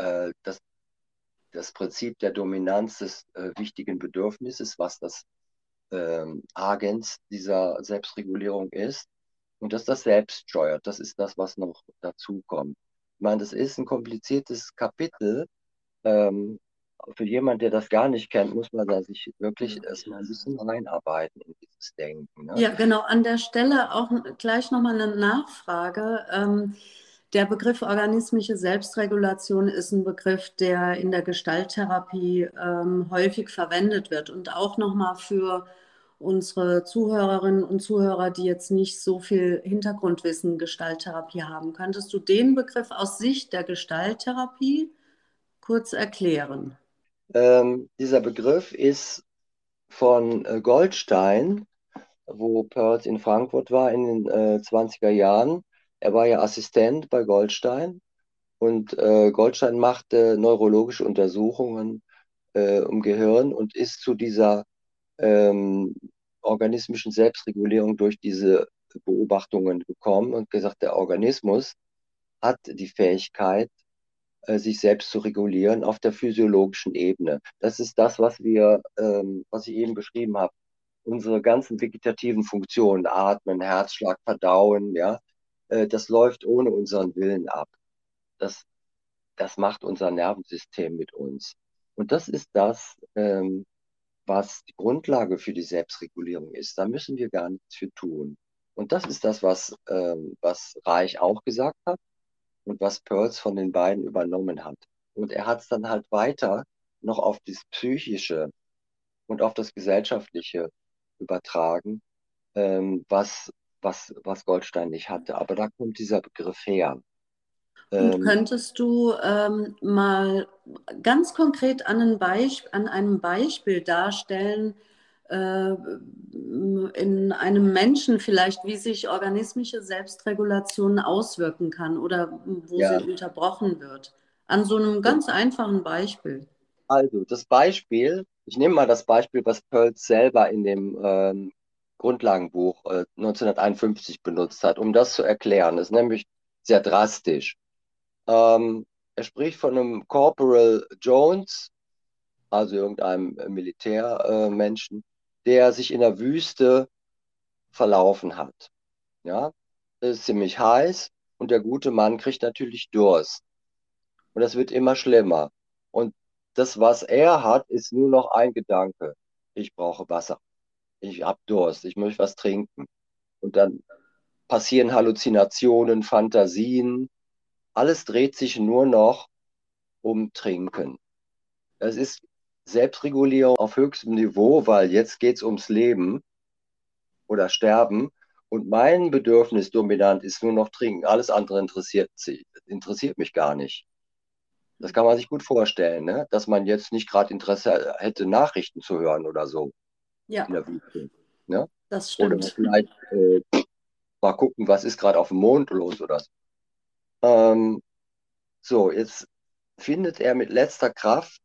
Speaker 1: das Prinzip der Dominanz des wichtigen Bedürfnisses, was das Agens dieser Selbstregulierung ist und dass das selbst steuert. Das ist das, was noch dazu kommt. Ich meine, das ist ein kompliziertes Kapitel. Ähm, für jemanden, der das gar nicht kennt, muss man da sich wirklich erstmal ein bisschen reinarbeiten in dieses Denken. Ne?
Speaker 2: Ja, genau. An der Stelle auch gleich nochmal eine Nachfrage. Der Begriff organismische Selbstregulation ist ein Begriff, der in der Gestalttherapie häufig verwendet wird. Und auch nochmal für unsere Zuhörerinnen und Zuhörer, die jetzt nicht so viel Hintergrundwissen Gestalttherapie haben. Könntest du den Begriff aus Sicht der Gestalttherapie kurz erklären?
Speaker 1: Dieser Begriff ist von Goldstein, wo Peirce in Frankfurt war in den 20er Jahren. Er war ja Assistent bei Goldstein und Goldstein machte neurologische Untersuchungen im Gehirn und ist zu dieser ähm, organismischen Selbstregulierung durch diese Beobachtungen gekommen und gesagt, der Organismus hat die Fähigkeit, sich selbst zu regulieren auf der physiologischen Ebene. Das ist das, was ich eben beschrieben habe. Unsere ganzen vegetativen Funktionen, Atmen, Herzschlag, Verdauen, ja, das läuft ohne unseren Willen ab. Das, das macht unser Nervensystem mit uns. Und das ist das, was die Grundlage für die Selbstregulierung ist. Da müssen wir gar nichts für tun. Und das ist das, was Reich auch gesagt hat und was Peirce von den beiden übernommen hat. Und er hat es dann halt weiter noch auf das Psychische und auf das Gesellschaftliche übertragen, was Goldstein nicht hatte. Aber da kommt dieser Begriff her.
Speaker 2: Und
Speaker 1: Ähm,
Speaker 2: könntest du mal ganz konkret an einem Beispiel darstellen, in einem Menschen vielleicht, wie sich organismische Selbstregulation auswirken kann oder wo sie
Speaker 1: ja,
Speaker 2: unterbrochen wird? An so einem
Speaker 1: ja.
Speaker 2: ganz einfachen Beispiel.
Speaker 1: Also das Beispiel, ich nehme mal das Beispiel, was Peirce selber in dem Grundlagenbuch 1951 benutzt hat, um das zu erklären. Das ist nämlich sehr drastisch. Er spricht von einem Corporal Jones, also irgendeinem Militärmenschen, der sich in der Wüste verlaufen hat. Ja, es ist ziemlich heiß und der gute Mann kriegt natürlich Durst. Und das wird immer schlimmer. Und das, was er hat, ist nur noch ein Gedanke. Ich brauche Wasser. Ich habe Durst. Ich möchte was trinken. Und dann passieren Halluzinationen, Fantasien. Alles dreht sich nur noch um Trinken. Es ist Selbstregulierung auf höchstem Niveau, weil jetzt geht es ums Leben oder Sterben. Und mein Bedürfnis dominant ist nur noch Trinken. Alles andere interessiert mich gar nicht. Das kann man sich gut vorstellen, ne? Dass man jetzt nicht gerade Interesse hätte, Nachrichten zu hören oder so in
Speaker 2: Ja,
Speaker 1: der Wüste. Ne?
Speaker 2: das
Speaker 1: Oder
Speaker 2: stimmt.
Speaker 1: vielleicht mal gucken, was ist gerade auf dem Mond los oder so. Ähm, so, jetzt findet er mit letzter Kraft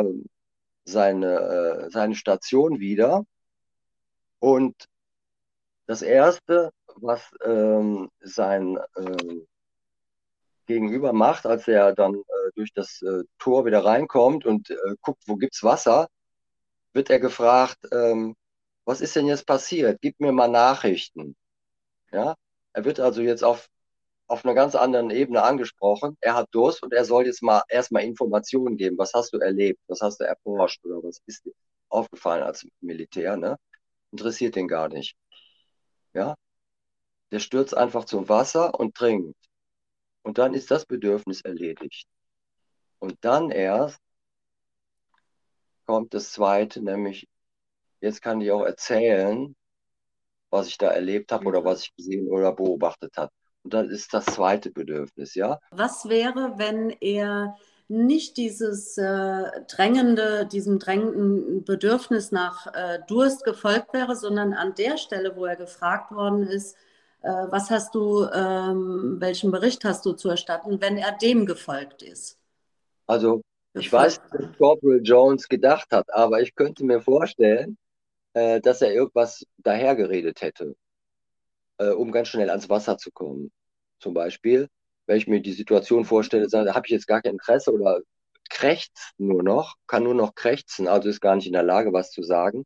Speaker 1: seine Station wieder. Und das Erste, was sein Gegenüber macht, als er dann durch das Tor wieder reinkommt und guckt, wo gibt's Wasser, wird er gefragt, was ist denn jetzt passiert? Gib mir mal Nachrichten. Ja? Er wird also jetzt auf einer ganz anderen Ebene angesprochen. Er hat Durst und er soll jetzt mal erstmal Informationen geben. Was hast du erlebt? Was hast du erforscht? Oder was ist dir aufgefallen als Militär? Ne? Interessiert den gar nicht. Ja? Der stürzt einfach zum Wasser und trinkt. Und dann ist das Bedürfnis erledigt. Und dann erst kommt das Zweite, nämlich jetzt kann ich auch erzählen, was ich da erlebt habe oder was ich gesehen oder beobachtet habe. Und dann ist das zweite Bedürfnis, ja.
Speaker 2: Was wäre, wenn er nicht diesem drängenden Bedürfnis nach Durst gefolgt wäre, sondern an der Stelle, wo er gefragt worden ist, welchen Bericht hast du zu erstatten, wenn er dem gefolgt ist?
Speaker 1: Also ich weiß
Speaker 2: Gefolgt.
Speaker 1: nicht, was Corporal Jones gedacht hat, aber ich könnte mir vorstellen, dass er irgendwas dahergeredet hätte, um ganz schnell ans Wasser zu kommen. Zum Beispiel, wenn ich mir die Situation vorstelle, da habe ich jetzt gar kein Interesse oder krächzt nur noch, kann nur noch krächzen, also ist gar nicht in der Lage, was zu sagen.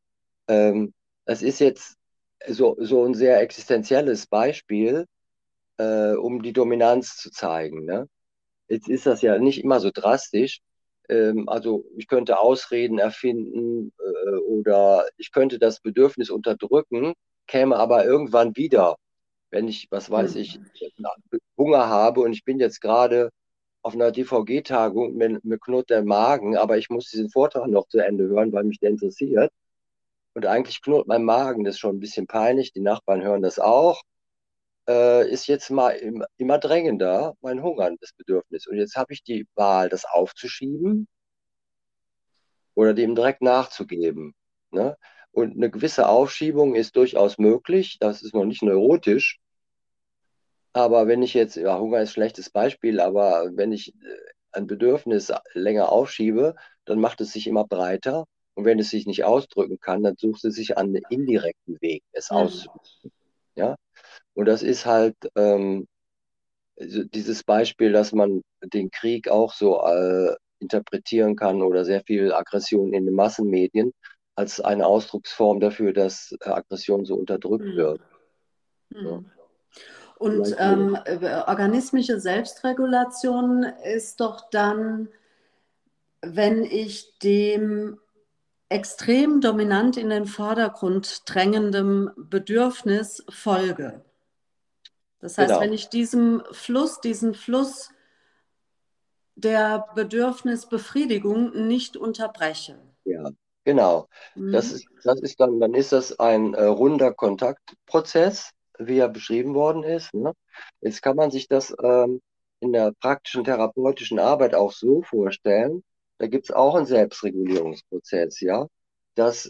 Speaker 1: Das ist jetzt so ein sehr existenzielles Beispiel, um die Dominanz zu zeigen. Ne? Jetzt ist das ja nicht immer so drastisch. Also ich könnte Ausreden erfinden oder ich könnte das Bedürfnis unterdrücken, käme aber irgendwann wieder, wenn ich, was weiß ich,
Speaker 2: Hm.
Speaker 1: Hunger habe und ich bin jetzt gerade auf einer DVG-Tagung, mir knurrt der Magen, aber ich muss diesen Vortrag noch zu Ende hören, weil mich der interessiert. Und eigentlich knurrt mein Magen, das ist schon ein bisschen peinlich, die Nachbarn hören das auch, ist jetzt mal immer drängender, mein hungerndes Bedürfnis. Und jetzt habe ich die Wahl, das aufzuschieben oder dem direkt nachzugeben. Ne? Und eine gewisse Aufschiebung ist durchaus möglich, das ist noch nicht neurotisch, aber wenn ich jetzt, ja, Hunger ist ein schlechtes Beispiel, aber wenn ich ein Bedürfnis länger aufschiebe, dann macht es sich immer breiter. Und wenn es sich nicht ausdrücken kann, dann sucht es sich einen indirekten Weg, es
Speaker 2: Hm.
Speaker 1: auszudrücken. Ja? Und das ist halt also dieses Beispiel, dass man den Krieg auch so interpretieren kann oder sehr viel Aggression in den Massenmedien als eine Ausdrucksform dafür, dass Aggression so unterdrückt
Speaker 2: Hm.
Speaker 1: wird. Ja?
Speaker 2: Hm. Und
Speaker 1: Vielleicht so.
Speaker 2: organismische Selbstregulation ist doch dann, wenn ich dem extrem dominant in den Vordergrund drängendem Bedürfnis folge. Das heißt, wenn
Speaker 1: Genau.
Speaker 2: ich diesen Fluss der Bedürfnisbefriedigung nicht unterbreche.
Speaker 1: Ja, genau.
Speaker 2: Mhm.
Speaker 1: Dann ist das ein runder Kontaktprozess, wie er beschrieben worden ist. Ne? Jetzt kann man sich das in der praktischen therapeutischen Arbeit auch so vorstellen. Da gibt es auch einen Selbstregulierungsprozess, ja, dass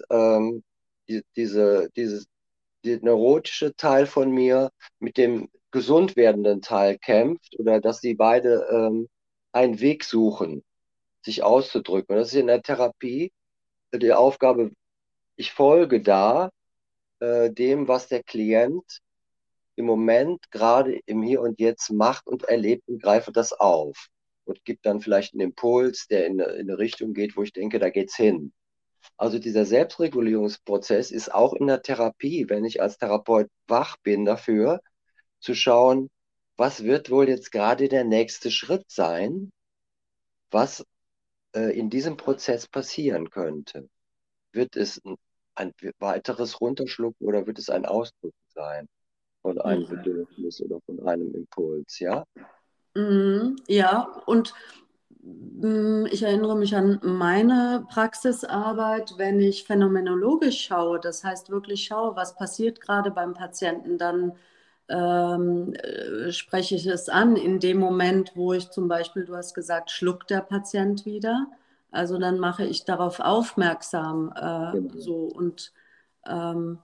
Speaker 1: die neurotische Teil von mir mit dem gesund werdenden Teil kämpft oder dass die beide einen Weg suchen, sich auszudrücken. Und das ist in der Therapie die Aufgabe, ich folge da dem, was der Klient im Moment gerade im Hier und Jetzt macht und erlebt und greife das auf und gibt dann vielleicht einen Impuls, der in eine Richtung geht, wo ich denke, da geht's hin. Also dieser Selbstregulierungsprozess ist auch in der Therapie, wenn ich als Therapeut wach bin dafür, zu schauen, was wird wohl jetzt gerade der nächste Schritt sein, was in diesem Prozess passieren könnte. Wird es ein weiteres Runterschlucken oder wird es ein Ausdrücken sein von einem Bedürfnis oder von einem Impuls, ja?
Speaker 2: Ja, und ich erinnere mich an meine Praxisarbeit, wenn ich phänomenologisch schaue, das heißt wirklich schaue, was passiert gerade beim Patienten, dann spreche ich es an in dem Moment, wo ich zum Beispiel, du hast gesagt, schluckt der Patient wieder. Also dann mache ich darauf aufmerksam,
Speaker 1: Genau,
Speaker 2: so und ähm,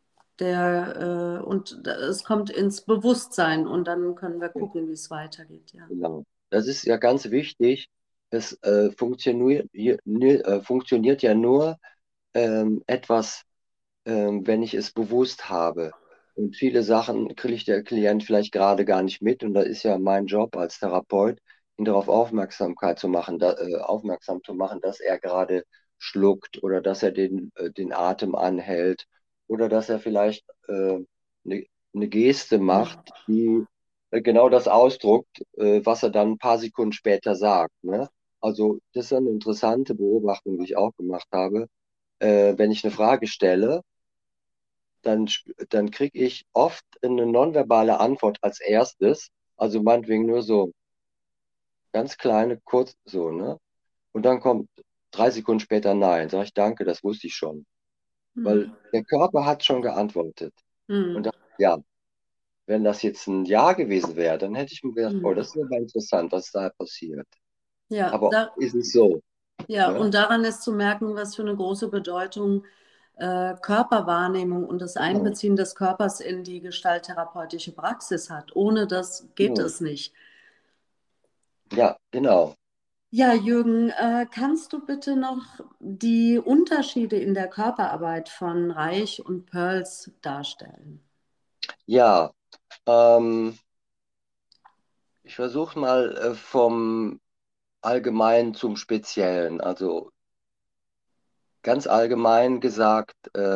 Speaker 2: es kommt ins Bewusstsein und dann können wir
Speaker 1: ja,
Speaker 2: gucken, wie es weitergeht, ja.
Speaker 1: genau. Das ist ja ganz wichtig. Es funktioniert ja nur etwas, wenn ich es bewusst habe. Und viele Sachen kriegt der Klient vielleicht gerade gar nicht mit. Und da ist ja mein Job als Therapeut, ihn darauf aufmerksam zu machen, dass er gerade schluckt oder dass er den Atem anhält oder dass er vielleicht eine Geste macht, die genau das ausdrückt, was er dann ein paar Sekunden später sagt. Ne? Also das ist eine interessante Beobachtung, die ich auch gemacht habe. Wenn ich eine Frage stelle, dann kriege ich oft eine nonverbale Antwort als erstes, also meinetwegen nur so ganz kleine, kurz so, ne? Und dann kommt 3 Sekunden später Nein. Sage ich Danke, das wusste ich schon. Weil
Speaker 2: Hm.
Speaker 1: der Körper hat schon geantwortet. Und
Speaker 2: Hm.
Speaker 1: dann, ja, wenn das jetzt ein Ja gewesen wäre, dann hätte ich mir gedacht, oh,
Speaker 2: Hm.
Speaker 1: das ist aber interessant, was da passiert.
Speaker 2: Ja,
Speaker 1: Aber ist es so,
Speaker 2: ja,
Speaker 1: ne?
Speaker 2: und daran ist zu merken, was für eine große Bedeutung Körperwahrnehmung und das
Speaker 1: Genau,
Speaker 2: Einbeziehen des Körpers in die gestalttherapeutische Praxis hat. Ohne das geht
Speaker 1: genau.
Speaker 2: es nicht.
Speaker 1: Ja, genau.
Speaker 2: Ja, Jürgen, kannst du bitte noch die Unterschiede in der Körperarbeit von Reich und Pearls darstellen?
Speaker 1: Ja, ähm, ich versuche mal vom Allgemeinen zum Speziellen. Also ganz allgemein gesagt,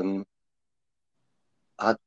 Speaker 1: hat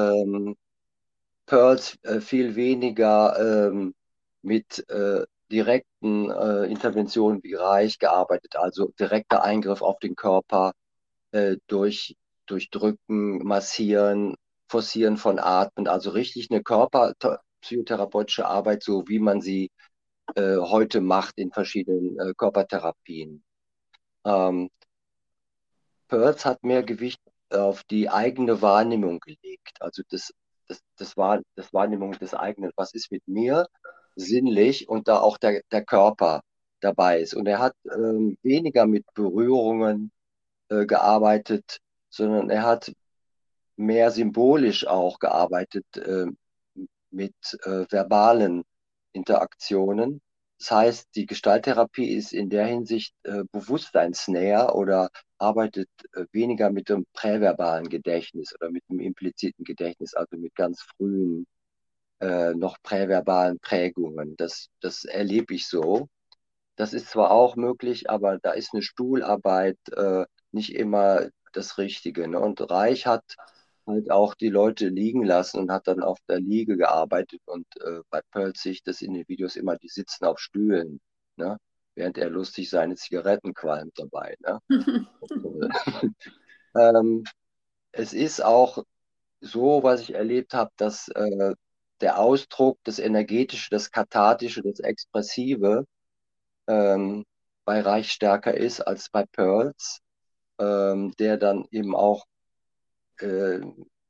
Speaker 1: Pearls viel weniger mit direkten Interventionen wie Reich gearbeitet, also direkter Eingriff auf den Körper durch Drücken, Massieren, Forcieren von Atmen, also richtig eine körperpsychotherapeutische Arbeit, so wie man sie heute macht in verschiedenen Körpertherapien. Ähm, Pearls hat mehr Gewicht auf die eigene Wahrnehmung gelegt. Also das Wahrnehmung des eigenen. Was ist mit mir sinnlich und da auch der Körper dabei ist. Und er hat weniger mit Berührungen gearbeitet, sondern er hat mehr symbolisch auch gearbeitet mit verbalen Interaktionen. Das heißt, die Gestalttherapie ist in der Hinsicht bewusstseinsnäher oder arbeitet weniger mit dem präverbalen Gedächtnis oder mit dem impliziten Gedächtnis, also mit ganz frühen, noch präverbalen Prägungen. Das erlebe ich so. Das ist zwar auch möglich, aber da ist eine Stuhlarbeit nicht immer das Richtige. Ne? Und Reich hat halt auch die Leute liegen lassen und hat dann auf der Liege gearbeitet. Und bei Pearl sehe ich das in den Videos immer, die sitzen auf Stühlen, ne? Während er lustig seine Zigaretten qualmt dabei. Ne? ähm, Es ist auch so, was ich erlebt habe, dass der Ausdruck, das Energetische, das Kathartische, das Expressive ähm, bei Reich stärker ist als bei Pearls, der dann eben auch äh,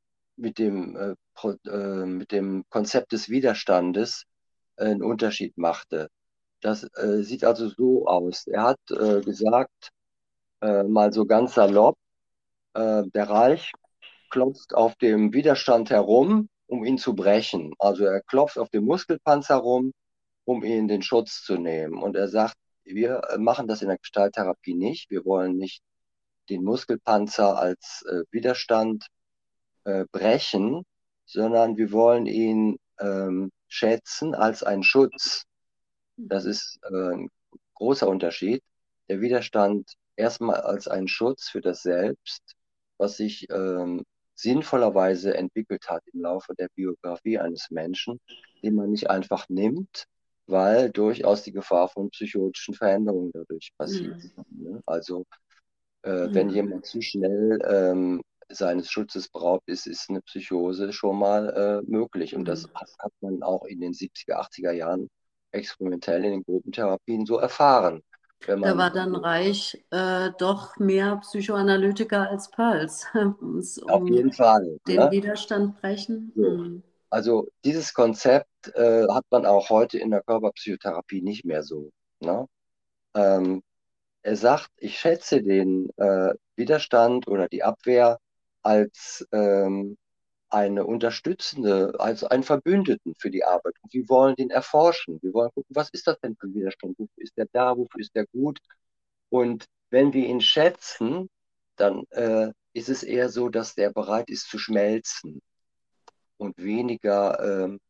Speaker 1: mit dem Konzept des Widerstandes einen Unterschied machte. Das sieht also so aus. Er hat gesagt, mal so ganz salopp, der Reich klopft auf dem Widerstand herum, um ihn zu brechen. Also er klopft auf dem Muskelpanzer rum, um ihn in den Schutz zu nehmen. Und er sagt, wir machen das in der Gestalttherapie nicht. Wir wollen nicht den Muskelpanzer als Widerstand brechen, sondern wir wollen ihn schätzen als einen Schutz. Das ist ein großer Unterschied. Der Widerstand erstmal als ein Schutz für das Selbst, was sich sinnvollerweise entwickelt hat im Laufe der Biografie eines Menschen, den man nicht einfach nimmt, weil durchaus die Gefahr von psychotischen Veränderungen dadurch passieren
Speaker 2: Hm.
Speaker 1: kann. Ne? Also wenn
Speaker 2: Hm.
Speaker 1: jemand zu schnell seines Schutzes beraubt ist, ist eine Psychose schon mal möglich. Und das hat man auch in den 70er, 80er Jahren experimentell in den Gruppentherapien so erfahren. Wenn
Speaker 2: Da
Speaker 1: man
Speaker 2: war dann Reich doch mehr Psychoanalytiker als Pearls,
Speaker 1: auf
Speaker 2: um
Speaker 1: jeden Fall,
Speaker 2: den
Speaker 1: ne?
Speaker 2: Widerstand brechen.
Speaker 1: So. Also dieses Konzept hat man auch heute in der Körperpsychotherapie nicht mehr so. Ne? Ähm, Er sagt, ich schätze den Widerstand oder die Abwehr als eine unterstützende, als einen Verbündeten für die Arbeit. Und wir wollen den erforschen. Wir wollen gucken, was ist das denn für ein Widerstand? Wofür ist der da? Wofür ist der gut? Und wenn wir ihn schätzen, dann ist es eher so, dass der bereit ist zu schmelzen und weniger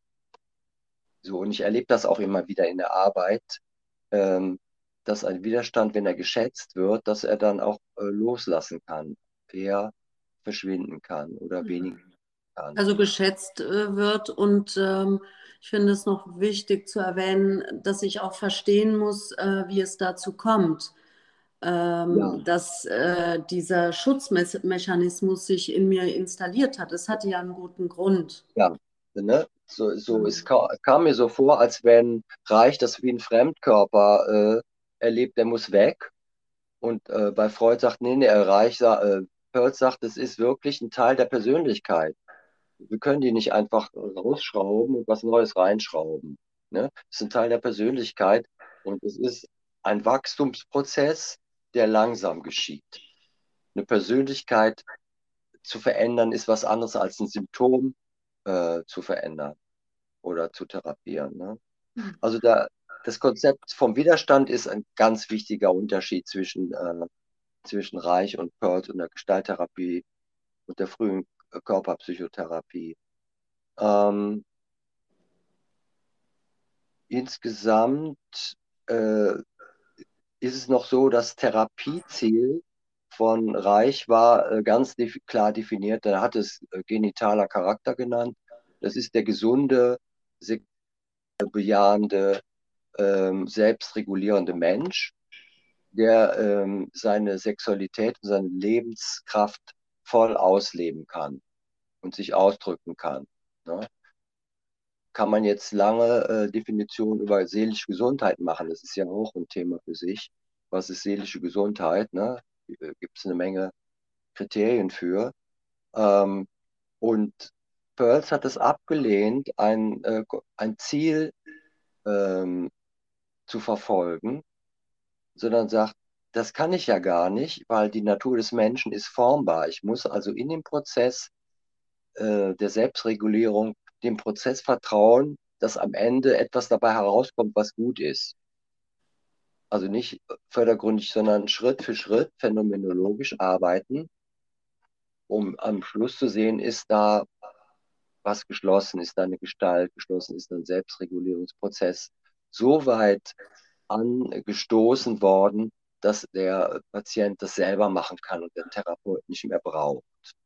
Speaker 1: so. Und ich erlebe das auch immer wieder in der Arbeit, ähm, dass ein Widerstand, wenn er geschätzt wird, dass er dann auch loslassen kann, eher verschwinden kann oder weniger kann.
Speaker 2: Also geschätzt wird und ich finde es noch wichtig zu erwähnen, dass ich auch verstehen muss, wie es dazu kommt,
Speaker 1: Ja,
Speaker 2: dass dieser Schutzmechanismus sich in mir installiert hat. Es hatte ja einen guten Grund.
Speaker 1: ja. Ne? Es kam mir so vor, als wenn Reich das wie ein Fremdkörper erlebt, der muss weg. Und bei Freud sagt, nee, nee, Peirce sagt, es ist wirklich ein Teil der Persönlichkeit. Wir können die nicht einfach rausschrauben und was Neues reinschrauben. Ne? Es ist ein Teil der Persönlichkeit und es ist ein Wachstumsprozess, der langsam geschieht. Eine Persönlichkeit zu verändern ist was anderes als ein Symptom zu verändern oder zu therapieren. Ne? Also das Konzept vom Widerstand ist ein ganz wichtiger Unterschied zwischen Reich und Peirce und der Gestalttherapie und der frühen Körperpsychotherapie. Ähm, Insgesamt äh, ist es noch so, das Therapieziel von Reich war ganz klar definiert. Er hat es genitaler Charakter genannt. Das ist der gesunde, bejahende, selbstregulierende Mensch, der seine Sexualität und seine Lebenskraft voll ausleben kann und sich ausdrücken kann. Ne? Kann man jetzt lange Definitionen über seelische Gesundheit machen. Das ist ja auch ein Thema für sich. Was ist seelische Gesundheit? Ne? Gibt es eine Menge Kriterien für. Ähm, und Peirce hat es abgelehnt, ein Ziel ähm, zu verfolgen, sondern sagt, das kann ich ja gar nicht, weil die Natur des Menschen ist formbar. Ich muss also in dem Prozess der Selbstregulierung dem Prozess vertrauen, dass am Ende etwas dabei herauskommt, was gut ist. Also nicht fördergründig, sondern Schritt für Schritt phänomenologisch arbeiten, um am Schluss zu sehen, ist da was geschlossen, ist da eine Gestalt geschlossen, ist da ein Selbstregulierungsprozess so weit angestoßen worden, dass der Patient das selber machen kann und der Therapeut nicht mehr braucht.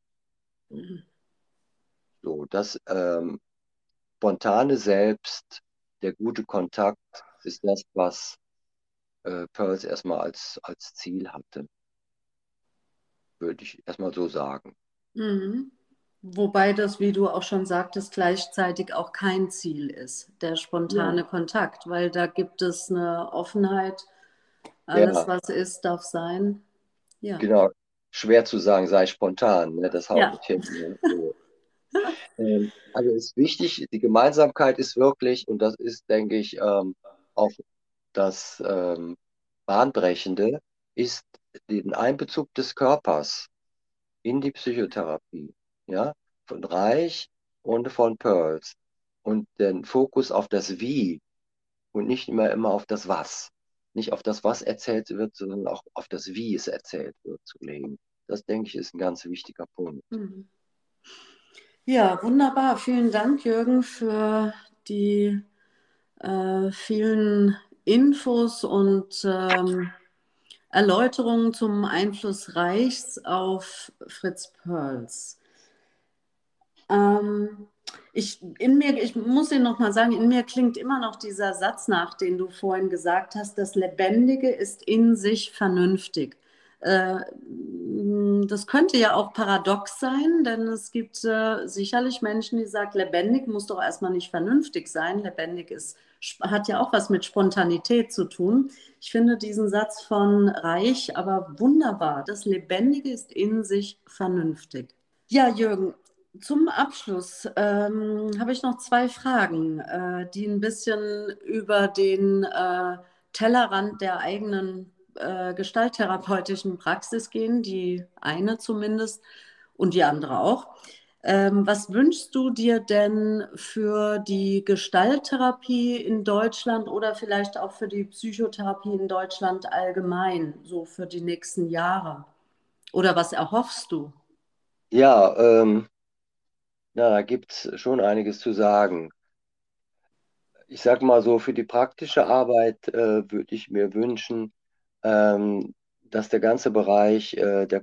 Speaker 1: So, das spontane Selbst, der gute Kontakt ist das, was Peirce erstmal als Ziel hatte, würde ich erstmal so sagen.
Speaker 2: Mhm. Wobei das, wie du auch schon sagtest, gleichzeitig auch kein Ziel ist, der
Speaker 1: Ja,
Speaker 2: spontane Kontakt, weil da gibt es eine Offenheit, alles,
Speaker 1: ja,
Speaker 2: was ist, darf sein. Ja.
Speaker 1: genau. Schwer zu sagen, sei spontan, ne? Das haut
Speaker 2: Ja.
Speaker 1: nicht hin. Ne? So. Also ist wichtig, die Gemeinsamkeit ist wirklich, und das ist, denke ich, auch das Bahnbrechende, ist den Einbezug des Körpers in die Psychotherapie, ja, von Reich und von Peirce und den Fokus auf das Wie und nicht immer auf das Was. Nicht auf das, was erzählt wird, sondern auch auf das, wie es erzählt wird, zu legen. Das, denke ich, ist ein ganz wichtiger Punkt.
Speaker 2: Mhm. Ja, wunderbar. Vielen Dank, Jürgen, für die vielen Infos und Erläuterungen zum Einfluss Reichs auf Fritz Perls. Ähm, ich muss Ihnen noch mal sagen, in mir klingt immer noch dieser Satz nach, den du vorhin gesagt hast, das Lebendige ist in sich vernünftig. Das könnte ja auch paradox sein, denn es gibt sicherlich Menschen, die sagen, lebendig muss doch erstmal nicht vernünftig sein. Lebendig ist, hat ja auch was mit Spontanität zu tun. Ich finde diesen Satz von Reich aber wunderbar. Das Lebendige ist in sich vernünftig. Ja, Jürgen, zum Abschluss habe ich noch zwei Fragen, die ein bisschen über den Tellerrand der eigenen gestalttherapeutischen Praxis gehen, die eine zumindest und die andere auch. Was wünschst du dir denn für die Gestalttherapie in Deutschland oder vielleicht auch für die Psychotherapie in Deutschland allgemein, so für die nächsten Jahre? Oder was erhoffst du?
Speaker 1: Ja, na, da gibt es schon einiges zu sagen. Ich sag mal so, für die praktische Arbeit würde ich mir wünschen, dass der ganze Bereich der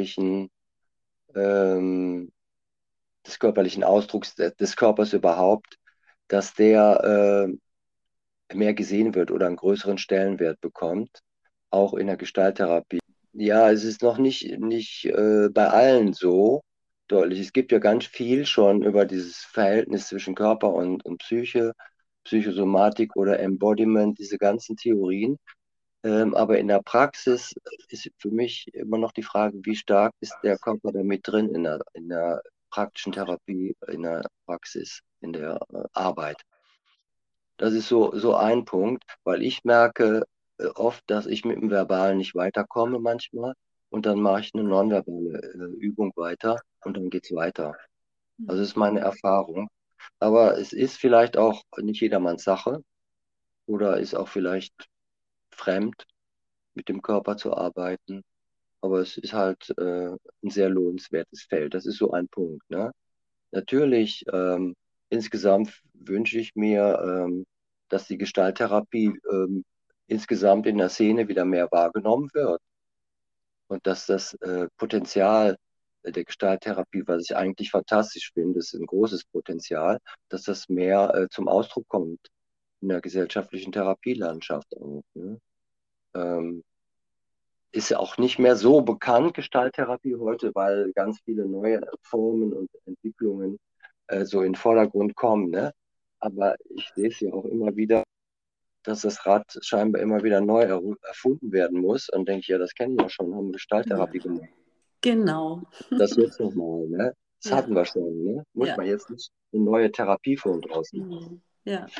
Speaker 1: ähm, des körperlichen Ausdrucks des Körpers überhaupt, dass der mehr gesehen wird oder einen größeren Stellenwert bekommt, auch in der Gestalttherapie. Ja, es ist noch nicht bei allen so deutlich. Es gibt ja ganz viel schon über dieses Verhältnis zwischen Körper und Psyche, Psychosomatik oder Embodiment, diese ganzen Theorien. Aber in der Praxis ist für mich immer noch die Frage, wie stark ist der Körper da mit drin in der praktischen Therapie, in der Praxis, in der Arbeit. Das ist so ein Punkt, weil ich merke oft, dass ich mit dem Verbalen nicht weiterkomme manchmal und dann mache ich eine nonverbale Übung weiter und dann geht's weiter. Also das ist meine Erfahrung. Aber es ist vielleicht auch nicht jedermanns Sache oder ist auch vielleicht fremd, mit dem Körper zu arbeiten. Aber es ist halt ein sehr lohnenswertes Feld. Das ist so ein Punkt, ne? Natürlich, insgesamt wünsche ich mir, dass die Gestalttherapie insgesamt in der Szene wieder mehr wahrgenommen wird und dass das Potenzial der Gestalttherapie, was ich eigentlich fantastisch finde, ist ein großes Potenzial, dass das mehr zum Ausdruck kommt in der gesellschaftlichen Therapielandschaft auch, ne? Ähm, Ist ja auch nicht mehr so bekannt, Gestalttherapie heute, weil ganz viele neue Formen und Entwicklungen so in den Vordergrund kommen, ne? Aber ich sehe es ja auch immer wieder, dass das Rad scheinbar immer wieder neu erfunden werden muss. Und denke ich, ja, das kenne ich ja schon, haben wir
Speaker 2: Ja,
Speaker 1: Gestalttherapie gemacht.
Speaker 2: genau.
Speaker 1: Das jetzt nochmal, ne? Das
Speaker 2: Ja,
Speaker 1: hatten wir schon, ne? Muss
Speaker 2: ja.
Speaker 1: man jetzt nicht eine neue Therapieform draus machen.
Speaker 2: Mhm. Ja.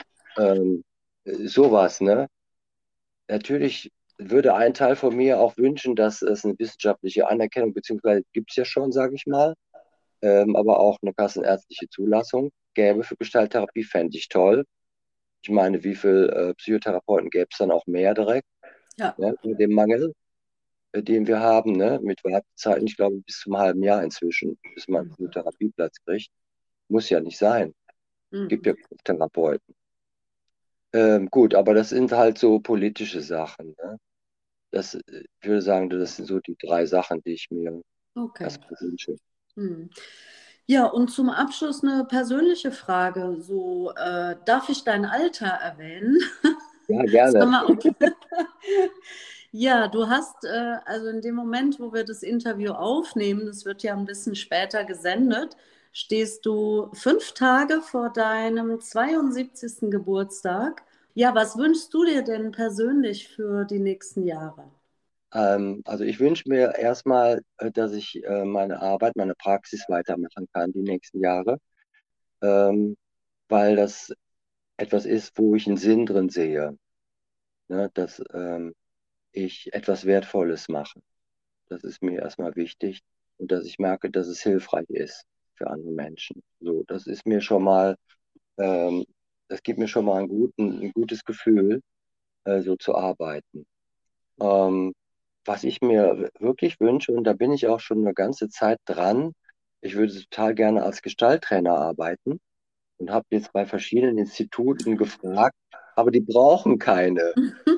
Speaker 1: Sowas, ne? Natürlich würde ein Teil von mir auch wünschen, dass es eine wissenschaftliche Anerkennung, beziehungsweise gibt es ja schon, sage ich mal, aber auch eine kassenärztliche Zulassung gäbe für Gestalttherapie, fände ich toll. Ich meine, wie viele Psychotherapeuten gäbe es dann auch mehr direkt,
Speaker 2: Ja.
Speaker 1: ne, mit dem Mangel, den wir haben, ne, mit Wartezeiten, ich glaube, bis zum halben Jahr inzwischen, bis man einen Psychotherapieplatz kriegt. Muss ja nicht sein. Gibt
Speaker 2: Mhm.
Speaker 1: ja Therapeuten. Gut, aber das sind halt so politische Sachen, ne? Ich würde sagen, das sind so die drei Sachen, die ich mir
Speaker 2: Okay.
Speaker 1: erstmal wünsche.
Speaker 2: Mhm. Ja, und zum Abschluss eine persönliche Frage. So, darf ich dein Alter erwähnen?
Speaker 1: Ja,
Speaker 2: Sag
Speaker 1: gerne.
Speaker 2: mal, ob, ja, du hast, also in dem Moment, wo wir das Interview aufnehmen, das wird ja ein bisschen später gesendet, stehst du 5 Tage vor deinem 72. Geburtstag. Ja, was wünschst du dir denn persönlich für die nächsten Jahre?
Speaker 1: Also ich wünsche mir erstmal, dass ich meine Arbeit, meine Praxis weitermachen kann die nächsten Jahre, ähm, weil das etwas ist, wo ich einen Sinn drin sehe, ne? Dass ich etwas Wertvolles mache. Das ist mir erstmal wichtig und dass ich merke, dass es hilfreich ist für andere Menschen. So, das ist mir schon mal, ähm, das gibt mir schon mal ein gutes Gefühl, so zu arbeiten. Ähm, Was ich mir wirklich wünsche, und da bin ich auch schon eine ganze Zeit dran, ich würde total gerne als Gestalttrainer arbeiten und habe jetzt bei verschiedenen Instituten gefragt, aber die brauchen keine.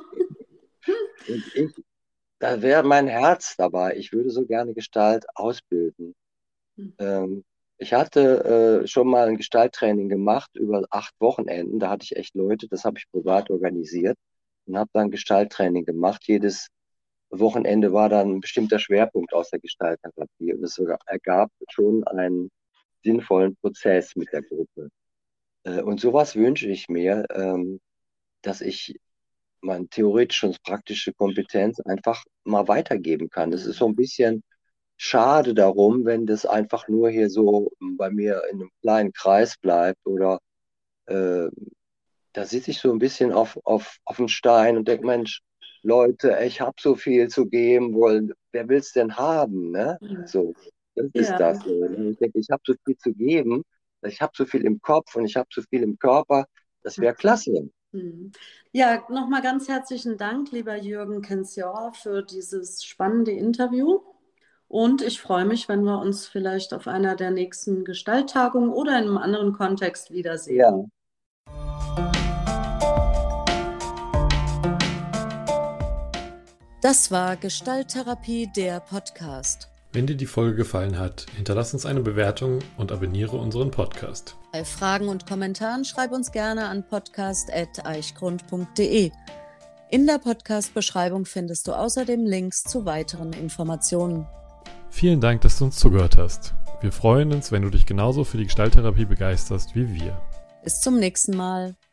Speaker 1: Und da wäre mein Herz dabei. Ich würde so gerne Gestalt ausbilden. Ähm, Ich hatte schon mal ein Gestalttraining gemacht über 8 Wochenenden. Da hatte ich echt Leute, das habe ich privat organisiert und habe dann Gestalttraining gemacht. Wochenende war dann ein bestimmter Schwerpunkt aus der Gestalttherapie und es ergab schon einen sinnvollen Prozess mit der Gruppe. Und sowas wünsche ich mir, dass ich meine theoretische und praktische Kompetenz einfach mal weitergeben kann. Das ist so ein bisschen schade darum, wenn das einfach nur hier so bei mir in einem kleinen Kreis bleibt oder äh, da sitze ich so ein bisschen auf dem Stein und denke, Mensch, Leute, ich habe so viel zu geben wollen. Wer will es denn haben, ne? So, das ist
Speaker 2: Ja.
Speaker 1: das. So. Und ich denke, ich habe so viel zu geben, ich habe so viel im Kopf und ich habe so viel im Körper. Das wäre klasse.
Speaker 2: Ja, nochmal ganz herzlichen Dank, lieber Jürgen Kenzior, für dieses spannende Interview. Und ich freue mich, wenn wir uns vielleicht auf einer der nächsten Gestalttagungen oder in einem anderen Kontext wiedersehen.
Speaker 1: Ja.
Speaker 2: Das war Gestalttherapie, der Podcast.
Speaker 3: Wenn dir die Folge gefallen hat, hinterlass uns eine Bewertung und abonniere unseren Podcast.
Speaker 2: Bei Fragen und Kommentaren schreib uns gerne an podcast@eichgrund.de. In der Podcast-Beschreibung findest du außerdem Links zu weiteren Informationen.
Speaker 3: Vielen Dank, dass du uns zugehört hast. Wir freuen uns, wenn du dich genauso für die Gestalttherapie begeisterst wie wir.
Speaker 2: Bis zum nächsten Mal.